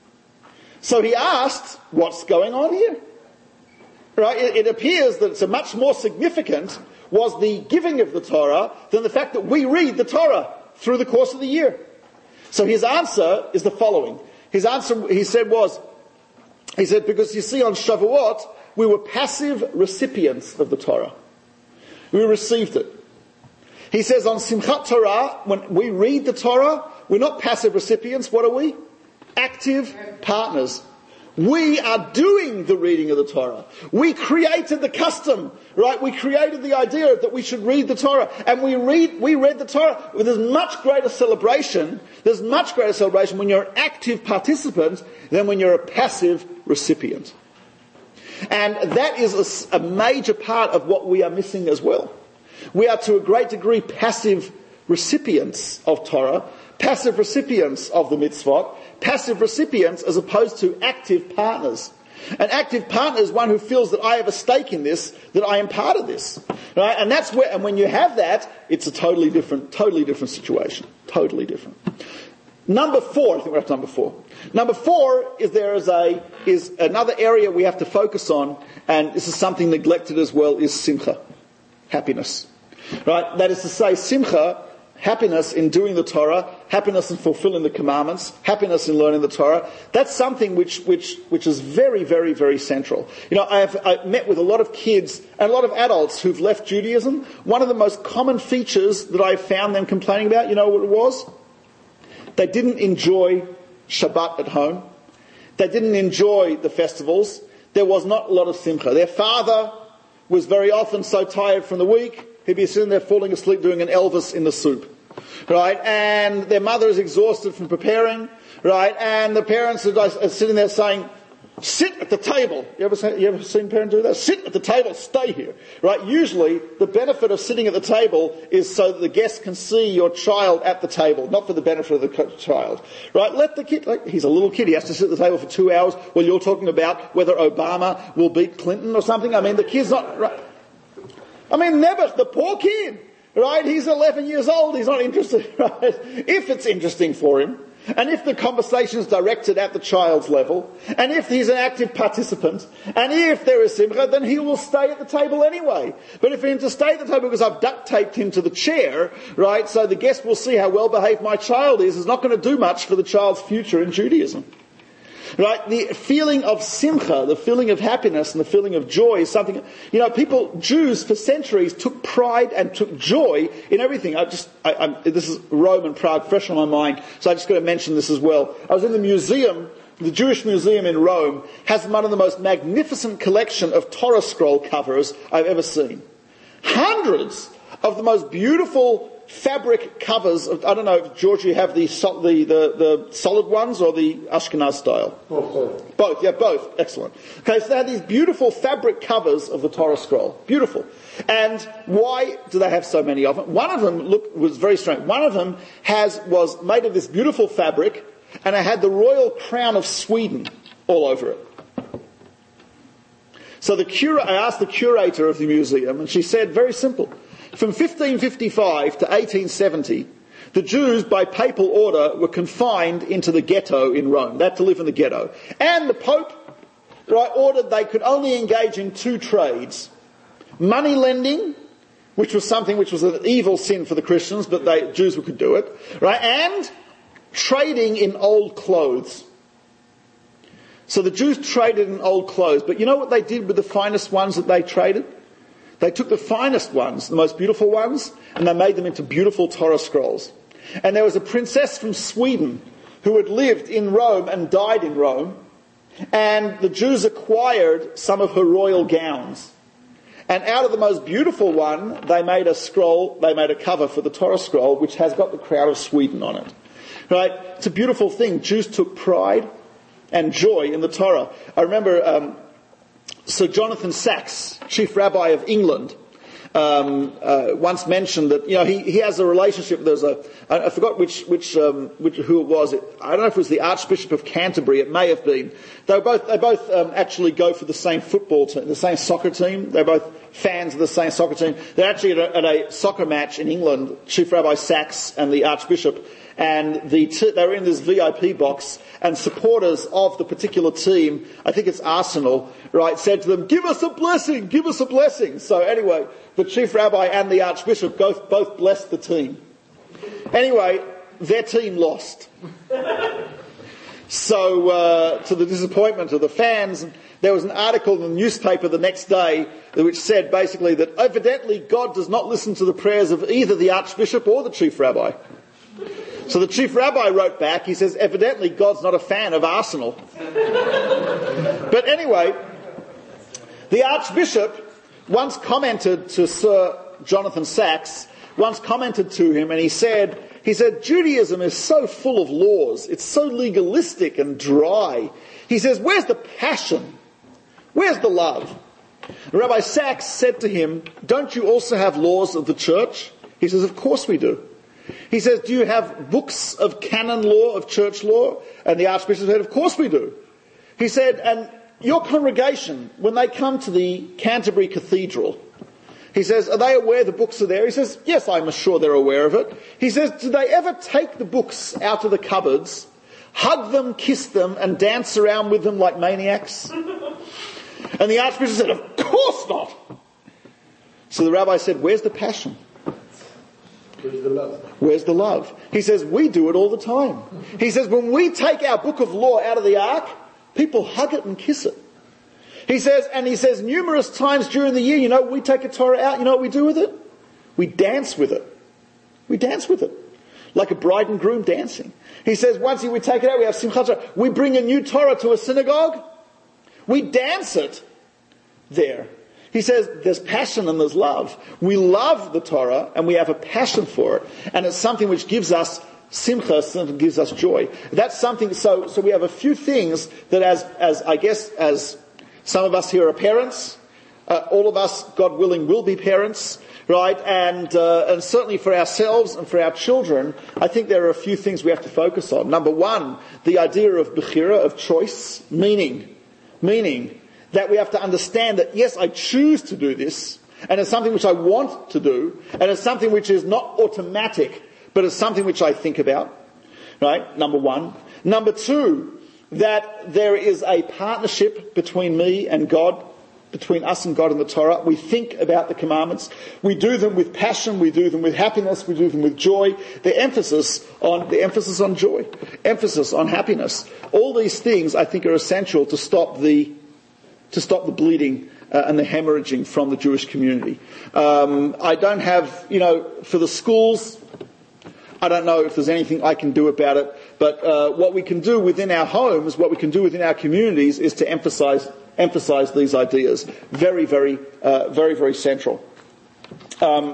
So he asked, what's going on here? Right? It appears that it's a much more significant was the giving of the Torah than the fact that we read the Torah through the course of the year. So his answer is the following. His answer, he said, because you see on Shavuot, we were passive recipients of the Torah. We received it. He says on Simchat Torah, when we read the Torah, we're not passive recipients. What are we? Active partners. We are doing the reading of the Torah. We created the custom, right? We created the idea that we should read the Torah. And we read the Torah. There's much greater celebration when you're an active participant than when you're a passive recipient. And that is a major part of what we are missing as well. We are to a great degree passive recipients of Torah, passive recipients of the mitzvot, passive recipients as opposed to active partners. An active partner is one who feels that I have a stake in this, that I am part of this. Right? And that's where, and when you have that, it's a totally different situation. Totally different. Number 4, I think we're up to number 4. Number 4 is another area we have to focus on, and this is something neglected as well, is simcha, happiness. Right? That is to say, simcha, happiness in doing the Torah, happiness in fulfilling the commandments, happiness in learning the Torah. That's something which is very, very, very central. I've met with a lot of kids and a lot of adults who've left Judaism. One of the most common features that I've found them complaining about, you know what it was? They didn't enjoy Shabbat at home. They didn't enjoy the festivals. There was not a lot of simcha. Their father was very often so tired from the week, he'd be sitting there falling asleep doing an Elvis in the soup. Right? And their mother is exhausted from preparing. Right? And the parents are sitting there saying, sit at the table. You ever seen parents do that? Sit at the table, stay here. Right? Usually, the benefit of sitting at the table is so that the guests can see your child at the table, not for the benefit of the child. Right? Let the kid, he's a little kid, he has to sit at the table for 2 hours while you're talking about whether Obama will beat Clinton or something. The kid's not... Right? Never, the poor kid, right? He's 11 years old, he's not interested, right? If it's interesting for him, and if the conversation is directed at the child's level, and if he's an active participant, and if there is simcha, then he will stay at the table anyway. But if he has to stay at the table because I've duct taped him to the chair, right, so the guest will see how well behaved my child is not going to do much for the child's future in Judaism. Right? The feeling of simcha, the feeling of happiness and the feeling of joy is something, Jews for centuries took pride and took joy in everything. This is Rome and Prague fresh on my mind, so I just got to mention this as well. I was in the museum, the Jewish Museum in Rome has one of the most magnificent collection of Torah scroll covers I've ever seen. Hundreds of the most beautiful fabric covers. I don't know, George, you have the solid ones or the Ashkenaz style? Both, yeah, both. Excellent. Okay, so they have these beautiful fabric covers of the Torah scroll. Beautiful. And why do they have so many of them? One of them was very strange. One of them was made of this beautiful fabric, and it had the royal crown of Sweden all over it. So I asked the curator of the museum, and she said, very simple. From 1555 to 1870, the Jews, by papal order, were confined into the ghetto in Rome. They had to live in the ghetto. And the Pope ordered they could only engage in 2 trades. Money lending, which was something which was an evil sin for the Christians, but Jews could do it. Right? And trading in old clothes. So the Jews traded in old clothes. But you know what they did with the finest ones that they traded? They took the finest ones, the most beautiful ones, and they made them into beautiful Torah scrolls. And there was a princess from Sweden who had lived in Rome and died in Rome, and the Jews acquired some of her royal gowns. And out of the most beautiful one, they made a scroll, they made a cover for the Torah scroll, which has got the crown of Sweden on it. Right? It's a beautiful thing. Jews took pride and joy in the Torah. I remember Sir Jonathan Sacks, Chief Rabbi of England, once mentioned that, he has a relationship. I forgot who it was. I don't know if it was the Archbishop of Canterbury. It may have been. They both actually go for the same football team, the same soccer team. They're both fans of the same soccer team. They're actually at a soccer match in England, Chief Rabbi Sacks and the Archbishop, and they were in this VIP box, and supporters of the particular team, I think it's Arsenal, right, said to them, give us a blessing, give us a blessing. So anyway, the Chief Rabbi and the Archbishop both blessed the team. Anyway, their team lost. So, to the disappointment of the fans, there was an article in the newspaper the next day which said basically that evidently God does not listen to the prayers of either the Archbishop or the Chief Rabbi. So the Chief Rabbi wrote back, he says, evidently God's not a fan of Arsenal. But anyway, the Archbishop once commented to Sir Jonathan Sacks, commented to him, and he said, Judaism is so full of laws, it's so legalistic and dry. He says, where's the passion? Where's the love? And Rabbi Sacks said to him, don't you also have laws of the church? He says, of course we do. He says, do you have books of canon law, of church law? And the Archbishop said, of course we do. He said, and your congregation, when they come to the Canterbury Cathedral, he says, are they aware the books are there? He says, yes, I'm sure they're aware of it. He says, do they ever take the books out of the cupboards, hug them, kiss them, and dance around with them like maniacs? And the Archbishop said, of course not. So the rabbi said, where's the passion? Where's the love? Where's the love? He says, we do it all the time. He says, when we take our book of law out of the ark, people hug it and kiss it. He says numerous times during the year, we take a Torah out, you know what we do with it? We dance with it. We dance with it. Like a bride and groom dancing. He says, once we take it out, we have Simchat Torah. We bring a new Torah to a synagogue. We dance it there. He says there's passion and there's love. We love the Torah and we have a passion for it. And it's something which gives us simcha, something gives us joy. That's something, so we have a few things that as some of us here are parents, all of us, God willing, will be parents, right? And certainly for ourselves and for our children, I think there are a few things we have to focus on. Number one, the idea of bechira, of choice, meaning that we have to understand that, yes, I choose to do this, and it's something which I want to do, and it's something which is not automatic, but it's something which I think about, right? Number one. Number two, that there is a partnership between me and God, between us and God and the Torah. We think about the commandments. We do them with passion. We do them with happiness. We do them with joy. The emphasis on joy, emphasis on happiness. All these things, I think, are essential to stop the bleeding and the hemorrhaging from the Jewish community. I don't have, for the schools, I don't know if there's anything I can do about it, but what we can do within our homes, what we can do within our communities is to emphasize these ideas. Very, very, very, very central. And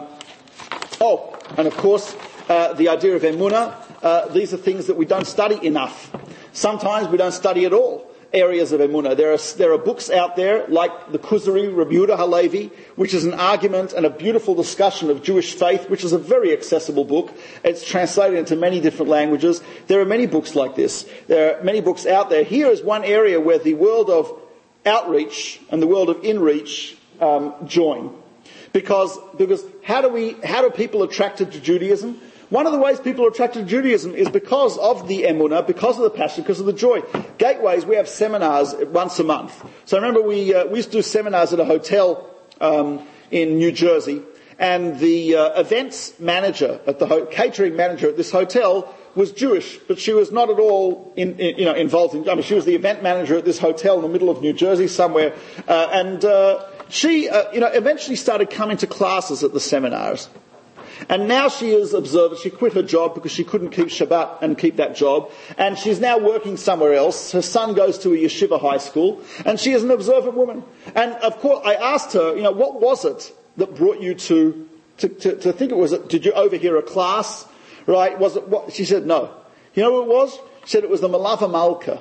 of course, the idea of emunah, these are things that we don't study enough. Sometimes we don't study at all. Areas of emunah. There are books out there like the Kuzari, Rabbi Yehuda Halevi, which is an argument and a beautiful discussion of Jewish faith, which is a very accessible book. It's translated into many different languages. There are many books like this. There are many books out there. Here is one area where the world of outreach and the world of inreach join. Because how do people attracted to Judaism? One of the ways people are attracted to Judaism is because of the emunah, because of the passion, because of the joy. Gateways, we have seminars once a month. So I remember we used to do seminars at a hotel in New Jersey, and the events manager at the catering manager at this hotel was Jewish, but she was not at all involved in. I mean, she was the event manager at this hotel in the middle of New Jersey somewhere, and she eventually started coming to classes at the seminars. And now she is observant. She quit her job because she couldn't keep Shabbat and keep that job. And she's now working somewhere else. Her son goes to a yeshiva high school. And she is an observant woman. And of course, I asked her, what was it that brought you to think it was, did you overhear a class? Right? Was it what? She said, no. You know what it was? She said it was the Malava Malka.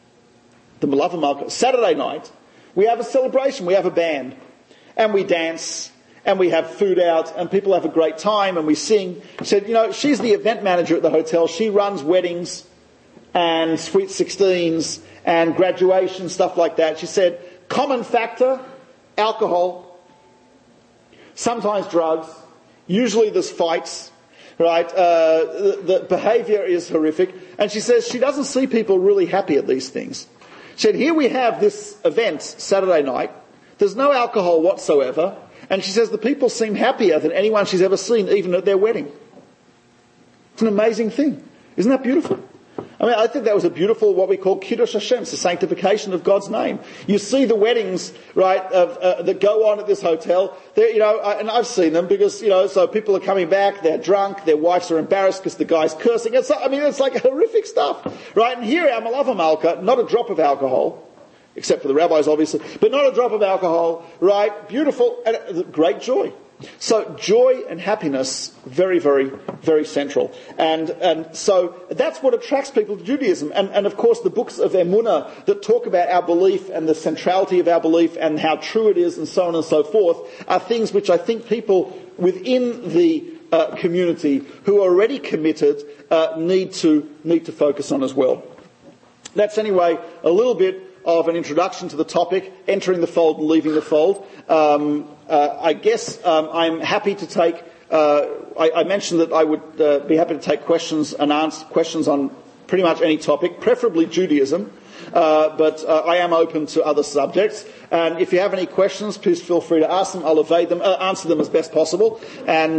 The Malava Malka. Saturday night, we have a celebration. We have a band. And we dance. And we have food out, and people have a great time, and we sing. She said, she's the event manager at the hotel. She runs weddings and sweet 16s and graduation, stuff like that. She said, common factor, alcohol, sometimes drugs, usually there's fights, right? The behaviour is horrific. And she says she doesn't see people really happy at these things. She said, here we have this event Saturday night. There's no alcohol whatsoever. And she says the people seem happier than anyone she's ever seen, even at their wedding. It's an amazing thing. Isn't that beautiful? I mean, I think that was a beautiful, what we call Kiddush Hashem, it's the sanctification of God's name. You see the weddings, right, that go on at this hotel. And I've seen them because, so people are coming back, they're drunk, their wives are embarrassed because the guy's cursing. It's like horrific stuff, right? And here, our Malava Malka, not a drop of alcohol. Except for the rabbis, obviously, but not a drop of alcohol, right? Beautiful, and great joy. So joy and happiness, very, very, very central. And so that's what attracts people to Judaism. And of course the books of Emunah that talk about our belief and the centrality of our belief and how true it is and so on and so forth are things which I think people within the community who are already committed need to focus on as well. That's anyway a little bit of an introduction to the topic, entering the fold and leaving the fold. I guess I'm happy to take, I mentioned that I would be happy to take questions and answer questions on pretty much any topic, preferably Judaism, but I am open to other subjects. And if you have any questions, please feel free to ask them. I'll evade them, answer them as best possible, and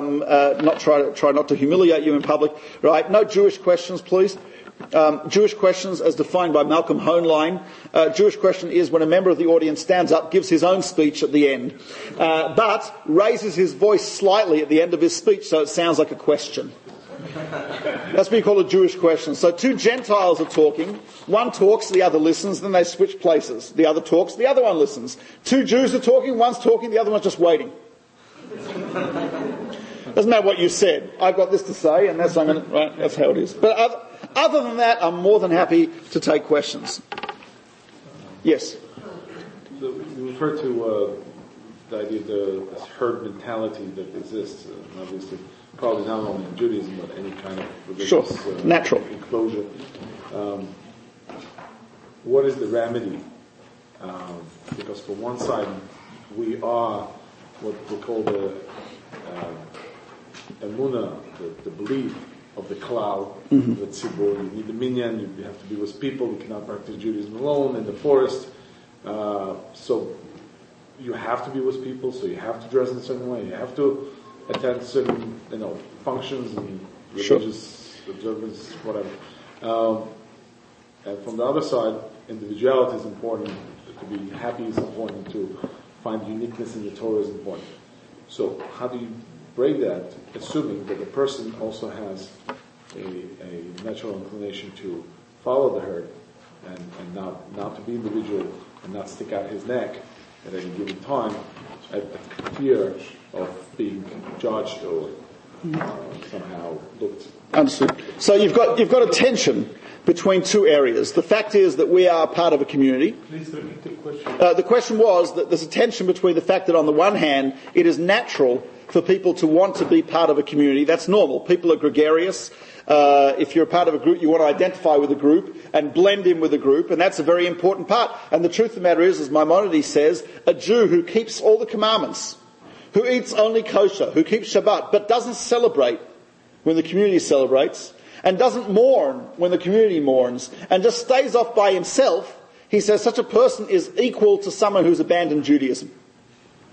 try not to humiliate you in public. Right? No Jewish questions, please. Jewish questions as defined by Malcolm Hoenlein. Jewish question is when a member of the audience stands up, gives his own speech at the end, but raises his voice slightly at the end of his speech so it sounds like a question. That's what we call a Jewish question. So two Gentiles are talking. One talks, the other listens, then they switch places. The other talks, the other one listens. Two Jews are talking, one's talking, the other one's just waiting. Doesn't matter what you said. I've got this to say, and that's how it is. But other than that, I'm more than happy to take questions. Yes? So you refer to the idea of the herd mentality that exists, and obviously probably not only in Judaism, but any kind of religious natural enclosure. What is the remedy? Because for one side, we are what we call the emunah, the belief of the klal, the tzibur. You need the minyan, you have to be with people, you cannot practice Judaism alone in the forest. So you have to be with people, so you have to dress in a certain way, you have to attend certain functions and religious observance, whatever. And from the other side, individuality is important, to be happy is important, to find uniqueness in the Torah is important. So how do you break that, assuming that the person also has a natural inclination to follow the herd and not to be individual and not stick out his neck at any given time at fear of being judged or somehow looked. Understood. So you've got a tension between two areas. The fact is that we are part of a community. Please repeat the question. The question was that there's a tension between the fact that on the one hand it is natural for people to want to be part of a community. That's normal. People are gregarious. If you're a part of a group, you want to identify with a group and blend in with a group, and that's a very important part. And the truth of the matter is, as Maimonides says, a Jew who keeps all the commandments, who eats only kosher, who keeps Shabbat, but doesn't celebrate when the community celebrates, and doesn't mourn when the community mourns, and just stays off by himself, he says such a person is equal to someone who's abandoned Judaism.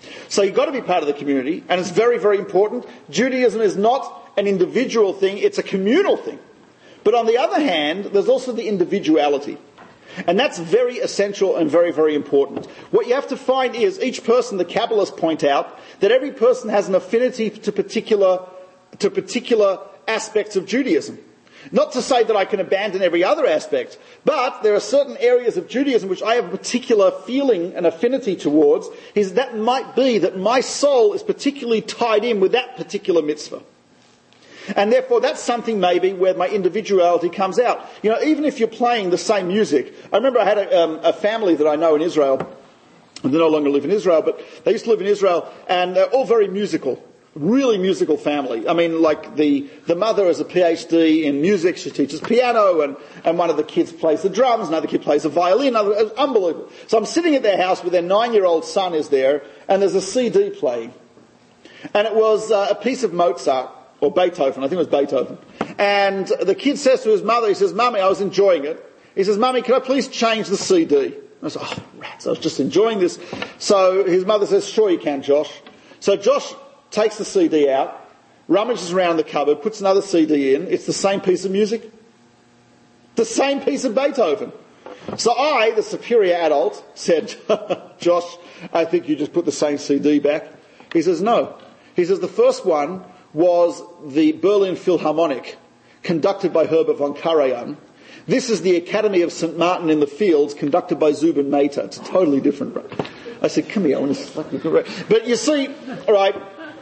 So you've got to be part of the community, and it's very, very important. Judaism is not an individual thing, it's a communal thing. But on the other hand, there's also the individuality. And that's very essential and very, very important. What you have to find is each person, the Kabbalists point out, that every person has an affinity to particular aspects of Judaism. Not to say that I can abandon every other aspect, but there are certain areas of Judaism which I have a particular feeling and affinity towards, is that might be that my soul is particularly tied in with that particular mitzvah. And therefore that's something maybe where my individuality comes out. You know, even if you're playing the same music. I remember I had a family that I know in Israel, and they no longer live in Israel, but they used to live in Israel, and they're all very musical. Really musical family. I mean, like the mother is a PhD in music. She teaches piano, and one of the kids plays the drums, another kid plays the violin. It's unbelievable. So I'm sitting at their house with their 9-year-old son is there, and there's a CD playing. And it was a piece of Mozart, or Beethoven, I think it was Beethoven. And the kid says to his mother, he says, "Mummy, I was enjoying it." He says, "Mummy, can I please change the CD?" I said, "Oh, rats, I was just enjoying this." So his mother says, "Sure you can, Josh." So Josh takes the CD out, rummages around the cupboard, puts another CD in. It's the same piece of music. The same piece of Beethoven. So I, the superior adult, said, "Josh, I think you just put the same CD back." He says, "No." He says, "The first one was the Berlin Philharmonic, conducted by Herbert von Karajan. This is the Academy of St. Martin in the Fields, conducted by Zubin Mehta. It's totally different." I said, "Come here, I want to fucking..." But you see, all right,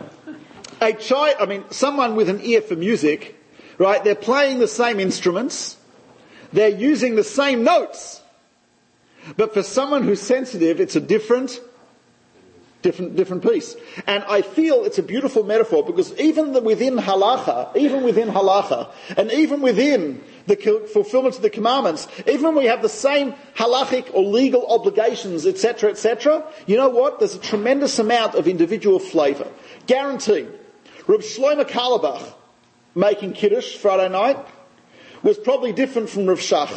someone with an ear for music, right, they're playing the same instruments, they're using the same notes, but for someone who's sensitive, it's a different piece. And I feel it's a beautiful metaphor because even within halacha, and even within the fulfillment of the commandments, even when we have the same halachic or legal obligations, etc., you know what? There's a tremendous amount of individual flavour. Guaranteed. Reb Shlomo Carlebach making Kiddush Friday night was probably different from Rav Shach,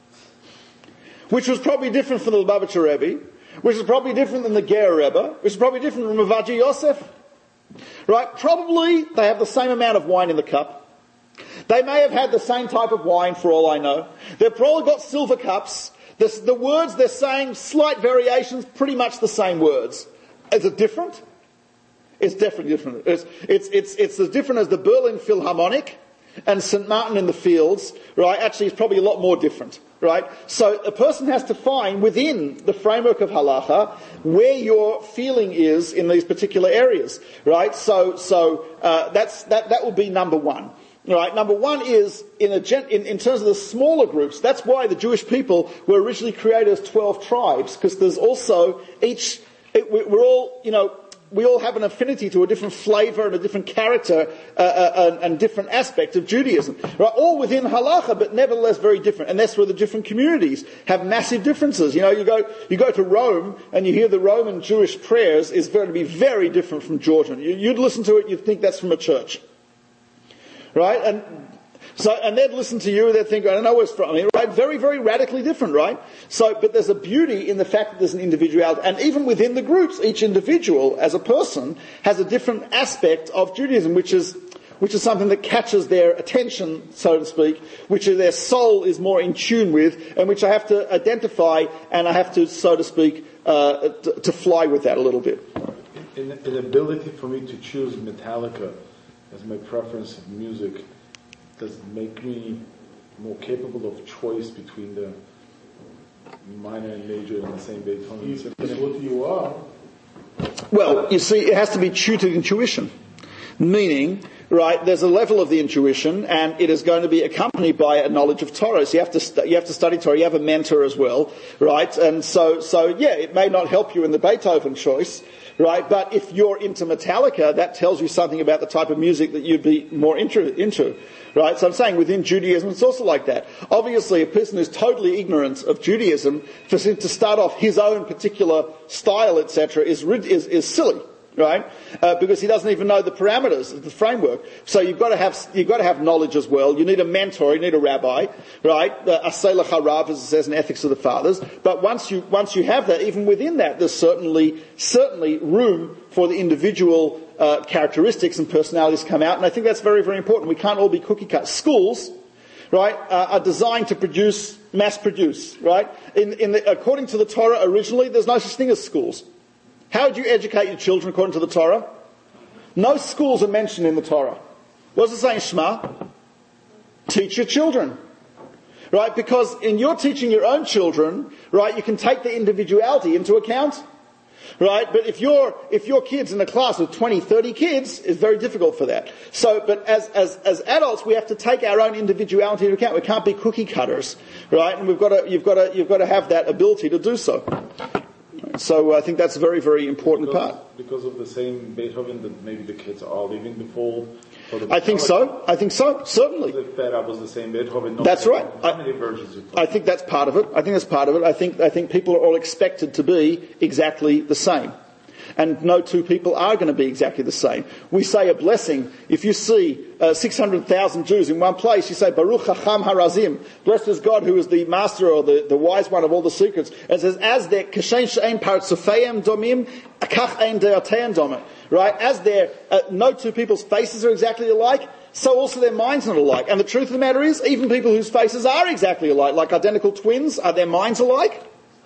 which was probably different from the Lubavitcher Rebbe, which is probably different than the Ger Rebbe, which is probably different from Mavaji Yosef. Right? Probably they have the same amount of wine in the cup. They may have had the same type of wine for all I know. They've probably got silver cups. The words they're saying, slight variations, pretty much the same words. Is it different? It's definitely different. It's as different as the Berlin Philharmonic and St. Martin in the Fields, right? Actually, it's probably a lot more different, right? So a person has to find within the framework of halacha where your feeling is in these particular areas, right? So that will be number one. Right, number one is in terms of the smaller groups. That's why the Jewish people were originally created as 12 tribes, because there's also we're all, you know, we all have an affinity to a different flavour and a different character and different aspect of Judaism. Right? All within halacha, but nevertheless very different. And that's where the different communities have massive differences. You know, you go to Rome and you hear the Roman Jewish prayers is going to be very different from Georgian. You'd listen to it, you'd think that's from a church. Right? And they'd listen to you and they'd think, I don't know where it's from. I mean, right? Very, very radically different, right? But there's a beauty in the fact that there's an individuality. And even within the groups, each individual as a person has a different aspect of Judaism, which is something that catches their attention, so to speak, which their soul is more in tune with, and which I have to identify and I have to, so to speak, to fly with that a little bit. An ability for me to choose Metallica as my preference of music does it make me more capable of choice between the minor and major in the same Beethoven? It's what you are. Well, you see, it has to be tutored intuition. Meaning, right, there's a level of the intuition, and it is going to be accompanied by a knowledge of Torah. So you have to study Torah. You have a mentor as well, right? And so yeah, it may not help you in the Beethoven choice, right? But if you're into Metallica, that tells you something about the type of music that you'd be more into, right? So I'm saying within Judaism, it's also like that. Obviously, a person who's totally ignorant of Judaism, for him to start off his own particular style, etc., is silly. right? Because he doesn't even know the parameters of the framework. So you've got to have knowledge as well. You need a mentor, you need a rabbi, right? Asay lecha rav, as it says in Ethics of the Fathers. But once you have that, even within that, there's certainly room for the individual characteristics and personalities come out. And I think that's very, very important. We can't all be cookie cut. Schools, right, are designed to mass produce, right? According to the Torah originally, there's no such thing as schools. How do you educate your children according to the Torah? No schools are mentioned in the Torah. What does it say in Shema? Teach your children. Right? Because in your teaching your own children, right, you can take the individuality into account. Right? But if your kids in a class with 20, 30 kids, it's very difficult for that. So, but as adults, we have to take our own individuality into account. We can't be cookie cutters, right? And you've got to have that ability to do so. So I think that's a very, very important part. Because of the same Beethoven that maybe the kids are leaving the fold. I think so, certainly. If that was the same Beethoven. That's right. How many versions you play? I think that's part of it. I think people are all expected to be exactly the same. And no two people are going to be exactly the same. We say a blessing. If you see 600,000 Jews in one place, you say, Baruch Hacham Harazim. Blessed is God who is the master or the wise one of all the secrets. And it says, as their Kashen She'en Paratzufeim Domim, Kach Ein Deoteim Domim. Right? As their no two people's faces are exactly alike, so also their minds not alike. And the truth of the matter is, even people whose faces are exactly alike, like identical twins, are their minds alike?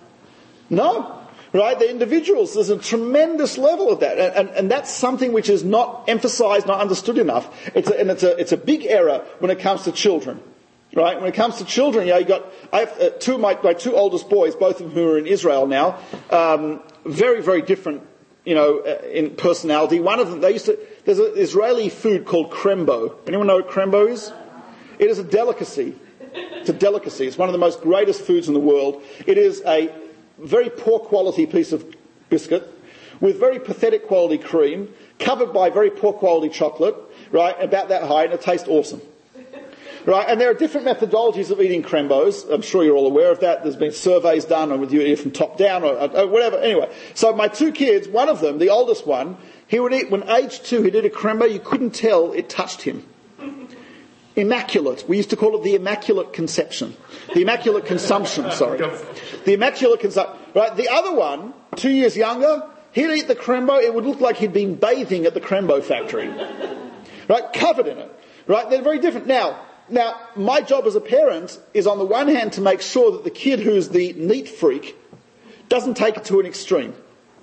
No. Right, the individuals, there's a tremendous level of that, and that's something which is not emphasised, not understood enough. It's a big error when it comes to children, right? When it comes to children, I have my two oldest boys, both of whom are in Israel now, very, very different, in personality. One of them, there's an Israeli food called krembo. Anyone know what krembo is? It is a delicacy. It's a delicacy. It's one of the most greatest foods in the world. It is a very poor quality piece of biscuit with very pathetic quality cream, covered by very poor quality chocolate, right, about that high, and it tastes awesome. Right, and there are different methodologies of eating krembos. I'm sure you're all aware of that. There's been surveys done, or with you from top down, or whatever. Anyway, so my two kids, one of them, the oldest one, he would eat, when age 2, he'd eat a krembo, you couldn't tell it touched him. Immaculate. We used to call it the immaculate conception. The immaculate consumption, sorry. The immaculate consumption. Right, the other one, 2 years younger, he'd eat the krembo, it would look like he'd been bathing at the krembo factory. Right, covered in it. Right, they're very different. Now, my job as a parent is on the one hand to make sure that the kid who's the neat freak doesn't take it to an extreme.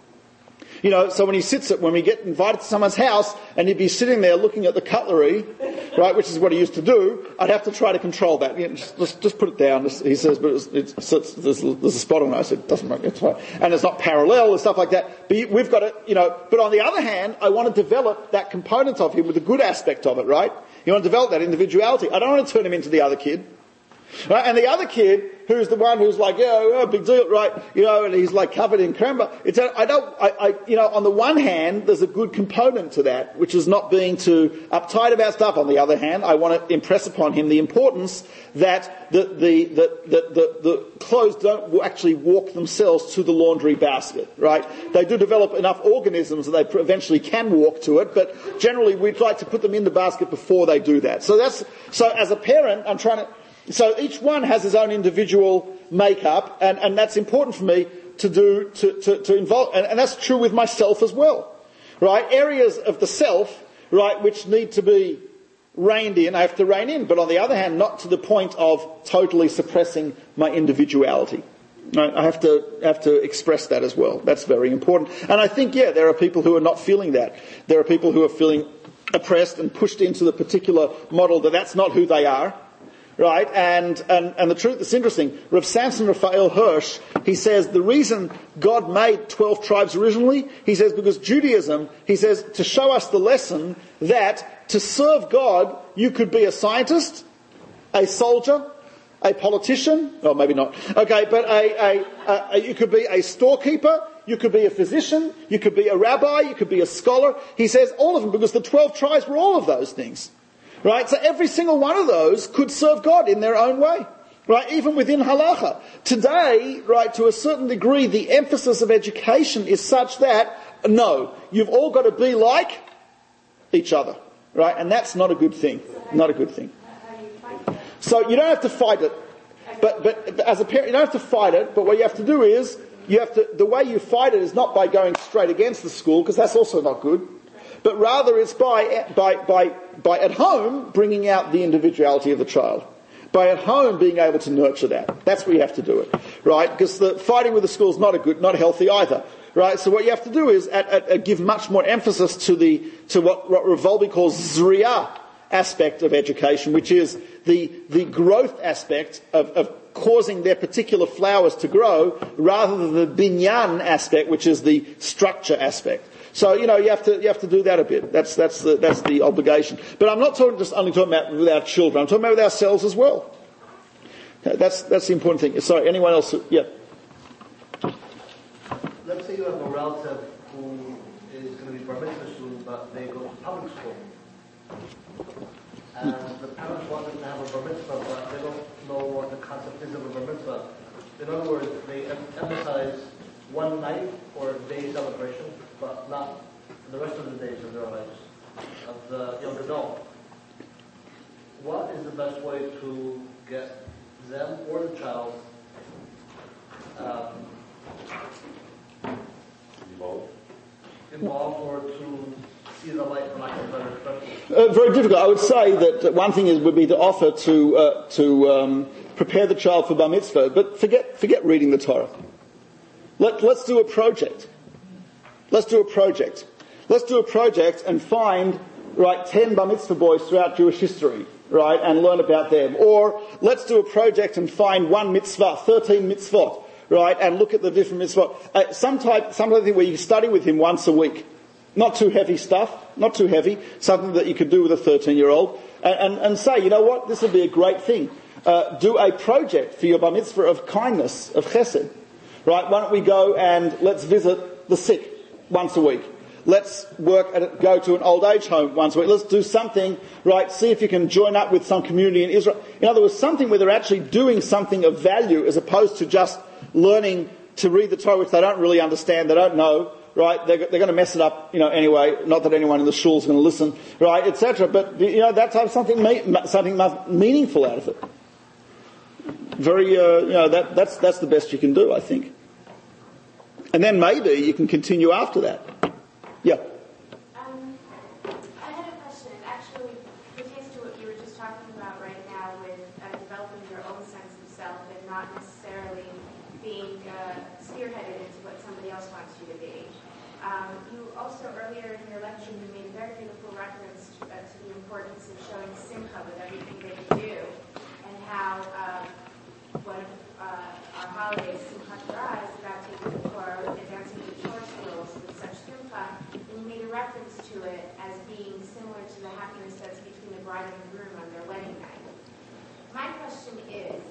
So when we get invited to someone's house and he'd be sitting there looking at the cutlery, right, which is what he used to do, I'd have to try to control that. Just put it down. He says, but there's a spot on it. I said, it doesn't work, it's fine. And it's not parallel and stuff like that. But we've got to, but on the other hand, I want to develop that component of him with the good aspect of it, right? You want to develop that individuality. I don't want to turn him into the other kid. Right? And the other kid, who's the one who's like, big deal, right? And he's like covered in crema. On the one hand, there's a good component to that, which is not being too uptight about stuff. On the other hand, I want to impress upon him the importance that the clothes don't actually walk themselves to the laundry basket, right? They do develop enough organisms that they eventually can walk to it, but generally we'd like to put them in the basket before they do that. So as a parent, so each one has his own individual makeup, and that's important for me to involve, and that's true with myself as well, right? Areas of the self, right, which need to be reined in, I have to rein in, but on the other hand, not to the point of totally suppressing my individuality. Right? I have to express that as well. That's very important. And I think, there are people who are not feeling that. There are people who are feeling oppressed and pushed into the particular model that's not who they are. Right, and the truth, it's interesting. Rav Samson Raphael Hirsch, he says the reason God made 12 tribes originally, he says because Judaism, he says to show us the lesson that to serve God, you could be a scientist, a soldier, a politician, well maybe not, okay, but you could be a storekeeper, you could be a physician, you could be a rabbi, you could be a scholar. He says all of them, because the 12 tribes were all of those things. Right, so every single one of those could serve God in their own way. Right, even within halacha. Today, right, to a certain degree, the emphasis of education is such that No. You've all got to be like each other, right? And that's not a good thing. Not a good thing. So you don't have to fight it. But as a parent, you don't have to fight it, but what you have to do is, the way you fight it is not by going straight against the school, because that's also not good, but rather it's by at home bringing out the individuality of the child. By at home being able to nurture that. That's where you have to do it, right? Because the fighting with the school is not healthy either, right? So what you have to do is give much more emphasis to what Revolbi calls zriyah aspect of education, which is the growth aspect of causing their particular flowers to grow, rather than the binyan aspect, which is the structure aspect. So you have to do that a bit. That's the obligation. But I'm not only talking about with our children. I'm talking about with ourselves as well. That's the important thing. Sorry, anyone else? Yeah. Let's say you have a relative who is going to be bar mitzvah soon, but they go to public school. And the parents want them to have a bar mitzvah, but they don't know what the concept is of a bar mitzvah. In other words, they emphasize one night or day celebration, but not the rest of the days of their lives, of the young adult. What is the best way to get them or the child involved or to see the light, for lack of a better expression? Very difficult. I would say that one thing would be to offer to prepare the child for bar mitzvah, but forget reading the Torah. Let's do a project. Let's do a project and find 10 bar mitzvah boys throughout Jewish history, right, and learn about them. Or let's do a project and find one mitzvah, 13 mitzvot, right, and look at the different mitzvot. Something where you study with him once a week. Not too heavy stuff, not too heavy, something that you could do with a 13-year-old, and say, you know what, this would be a great thing. Do a project for your bar mitzvah of kindness, of chesed. Right, why don't we go and let's visit the sick once a week. Let's go to an old age home once a week. Let's do something, right, see if you can join up with some community in Israel. In other words, something where they're actually doing something of value as opposed to just learning to read the Torah, which they don't really understand, they don't know, right, they're going to mess it up, anyway, not that anyone in the shul is going to listen, right, etc. But, that type of something meaningful out of it. Very, that's the best you can do, I think. And then maybe you can continue after that. Yeah. I had a question. It actually pertains to what you were just talking about right now with developing your own sense of self and not necessarily being spearheaded into what somebody else wants you to be. You also, earlier in your lecture, you made a very beautiful reference to the importance of showing simcha with everything that you do, and how one of our holidays, Simchat Torah, is about taking the Torah and dancing with Torah skills with such simcha, and you made a reference to it as being similar to the happiness that's between the bride and the groom on their wedding night. My question is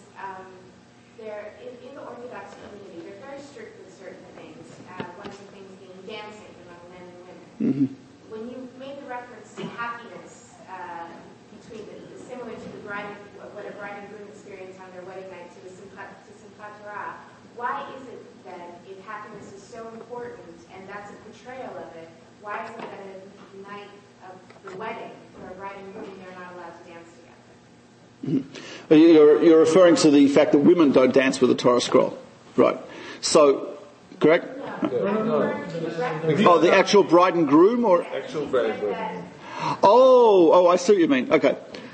in the Orthodox community, they're very strict with certain things. One of the things being dancing among men and women. Mm-hmm. When you made the reference to happiness between similar to the bride, what a bride and groom experience on their wedding night to Simchat Torah, why is it that if happiness is so important and that's a portrayal of it, why is it that at the night of the wedding for a bride and groom they're not allowed to dance together? Mm-hmm. You're referring to the fact that women don't dance with a Torah scroll, right? So, correct? No. Oh, the actual bride and groom, or actual bride and groom? Oh, I see what you mean. Okay.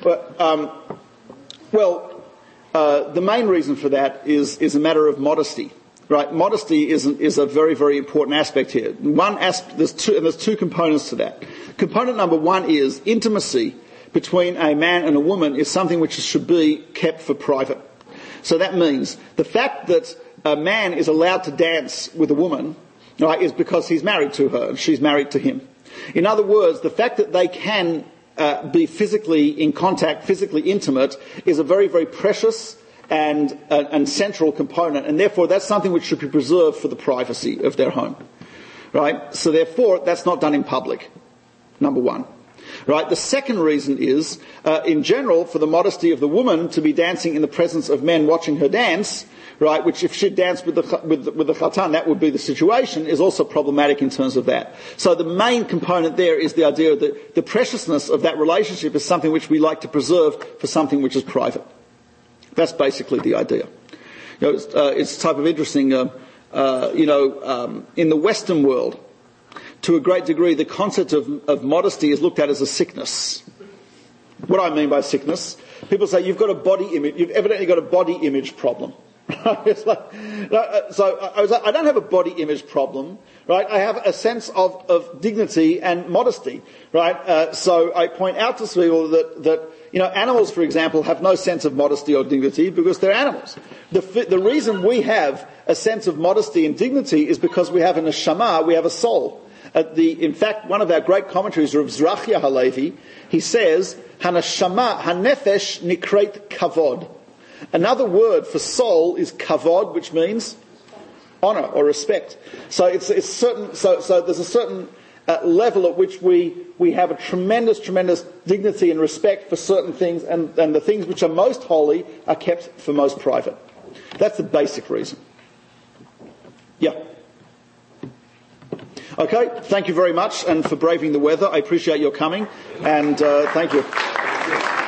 The main reason for that is a matter of modesty, right? Modesty is a very, very important aspect here. There's two components to that. Component number one is intimacy between a man and a woman is something which should be kept for private. So that means the fact that a man is allowed to dance with a woman, right, is because he's married to her and she's married to him. In other words, the fact that they can be physically in contact, physically intimate, is a very, very precious and central component, and therefore that's something which should be preserved for the privacy of their home, right? So therefore, that's not done in public, number one. Right? The second reason is, in general, for the modesty of the woman to be dancing in the presence of men watching her dance, right, which if she'd danced with the Khatan, that would be the situation, is also problematic in terms of that. So the main component there is the idea that the preciousness of that relationship is something which we like to preserve for something which is private. That's basically the idea. It's type of interesting, in the Western world, to a great degree, the concept of modesty is looked at as a sickness. What do I mean by sickness? People say you've evidently got a body image problem. It's like, I don't have a body image problem, right? I have a sense of dignity and modesty, right? So I point out to people that animals, for example, have no sense of modesty or dignity because they're animals. The reason we have a sense of modesty and dignity is because we have a neshama, we have a soul. In fact, one of our great commentaries, Rav Zrachia Halevi, he says, "Haneshama, hanefesh nikreit kavod." Another word for soul is kavod, which means honour or respect. So it's certain. So there's a certain level at which we have a tremendous dignity and respect for certain things, and the things which are most holy are kept for most private. That's the basic reason. Yeah. Okay. Thank you very much, and for braving the weather. I appreciate your coming, and thank you.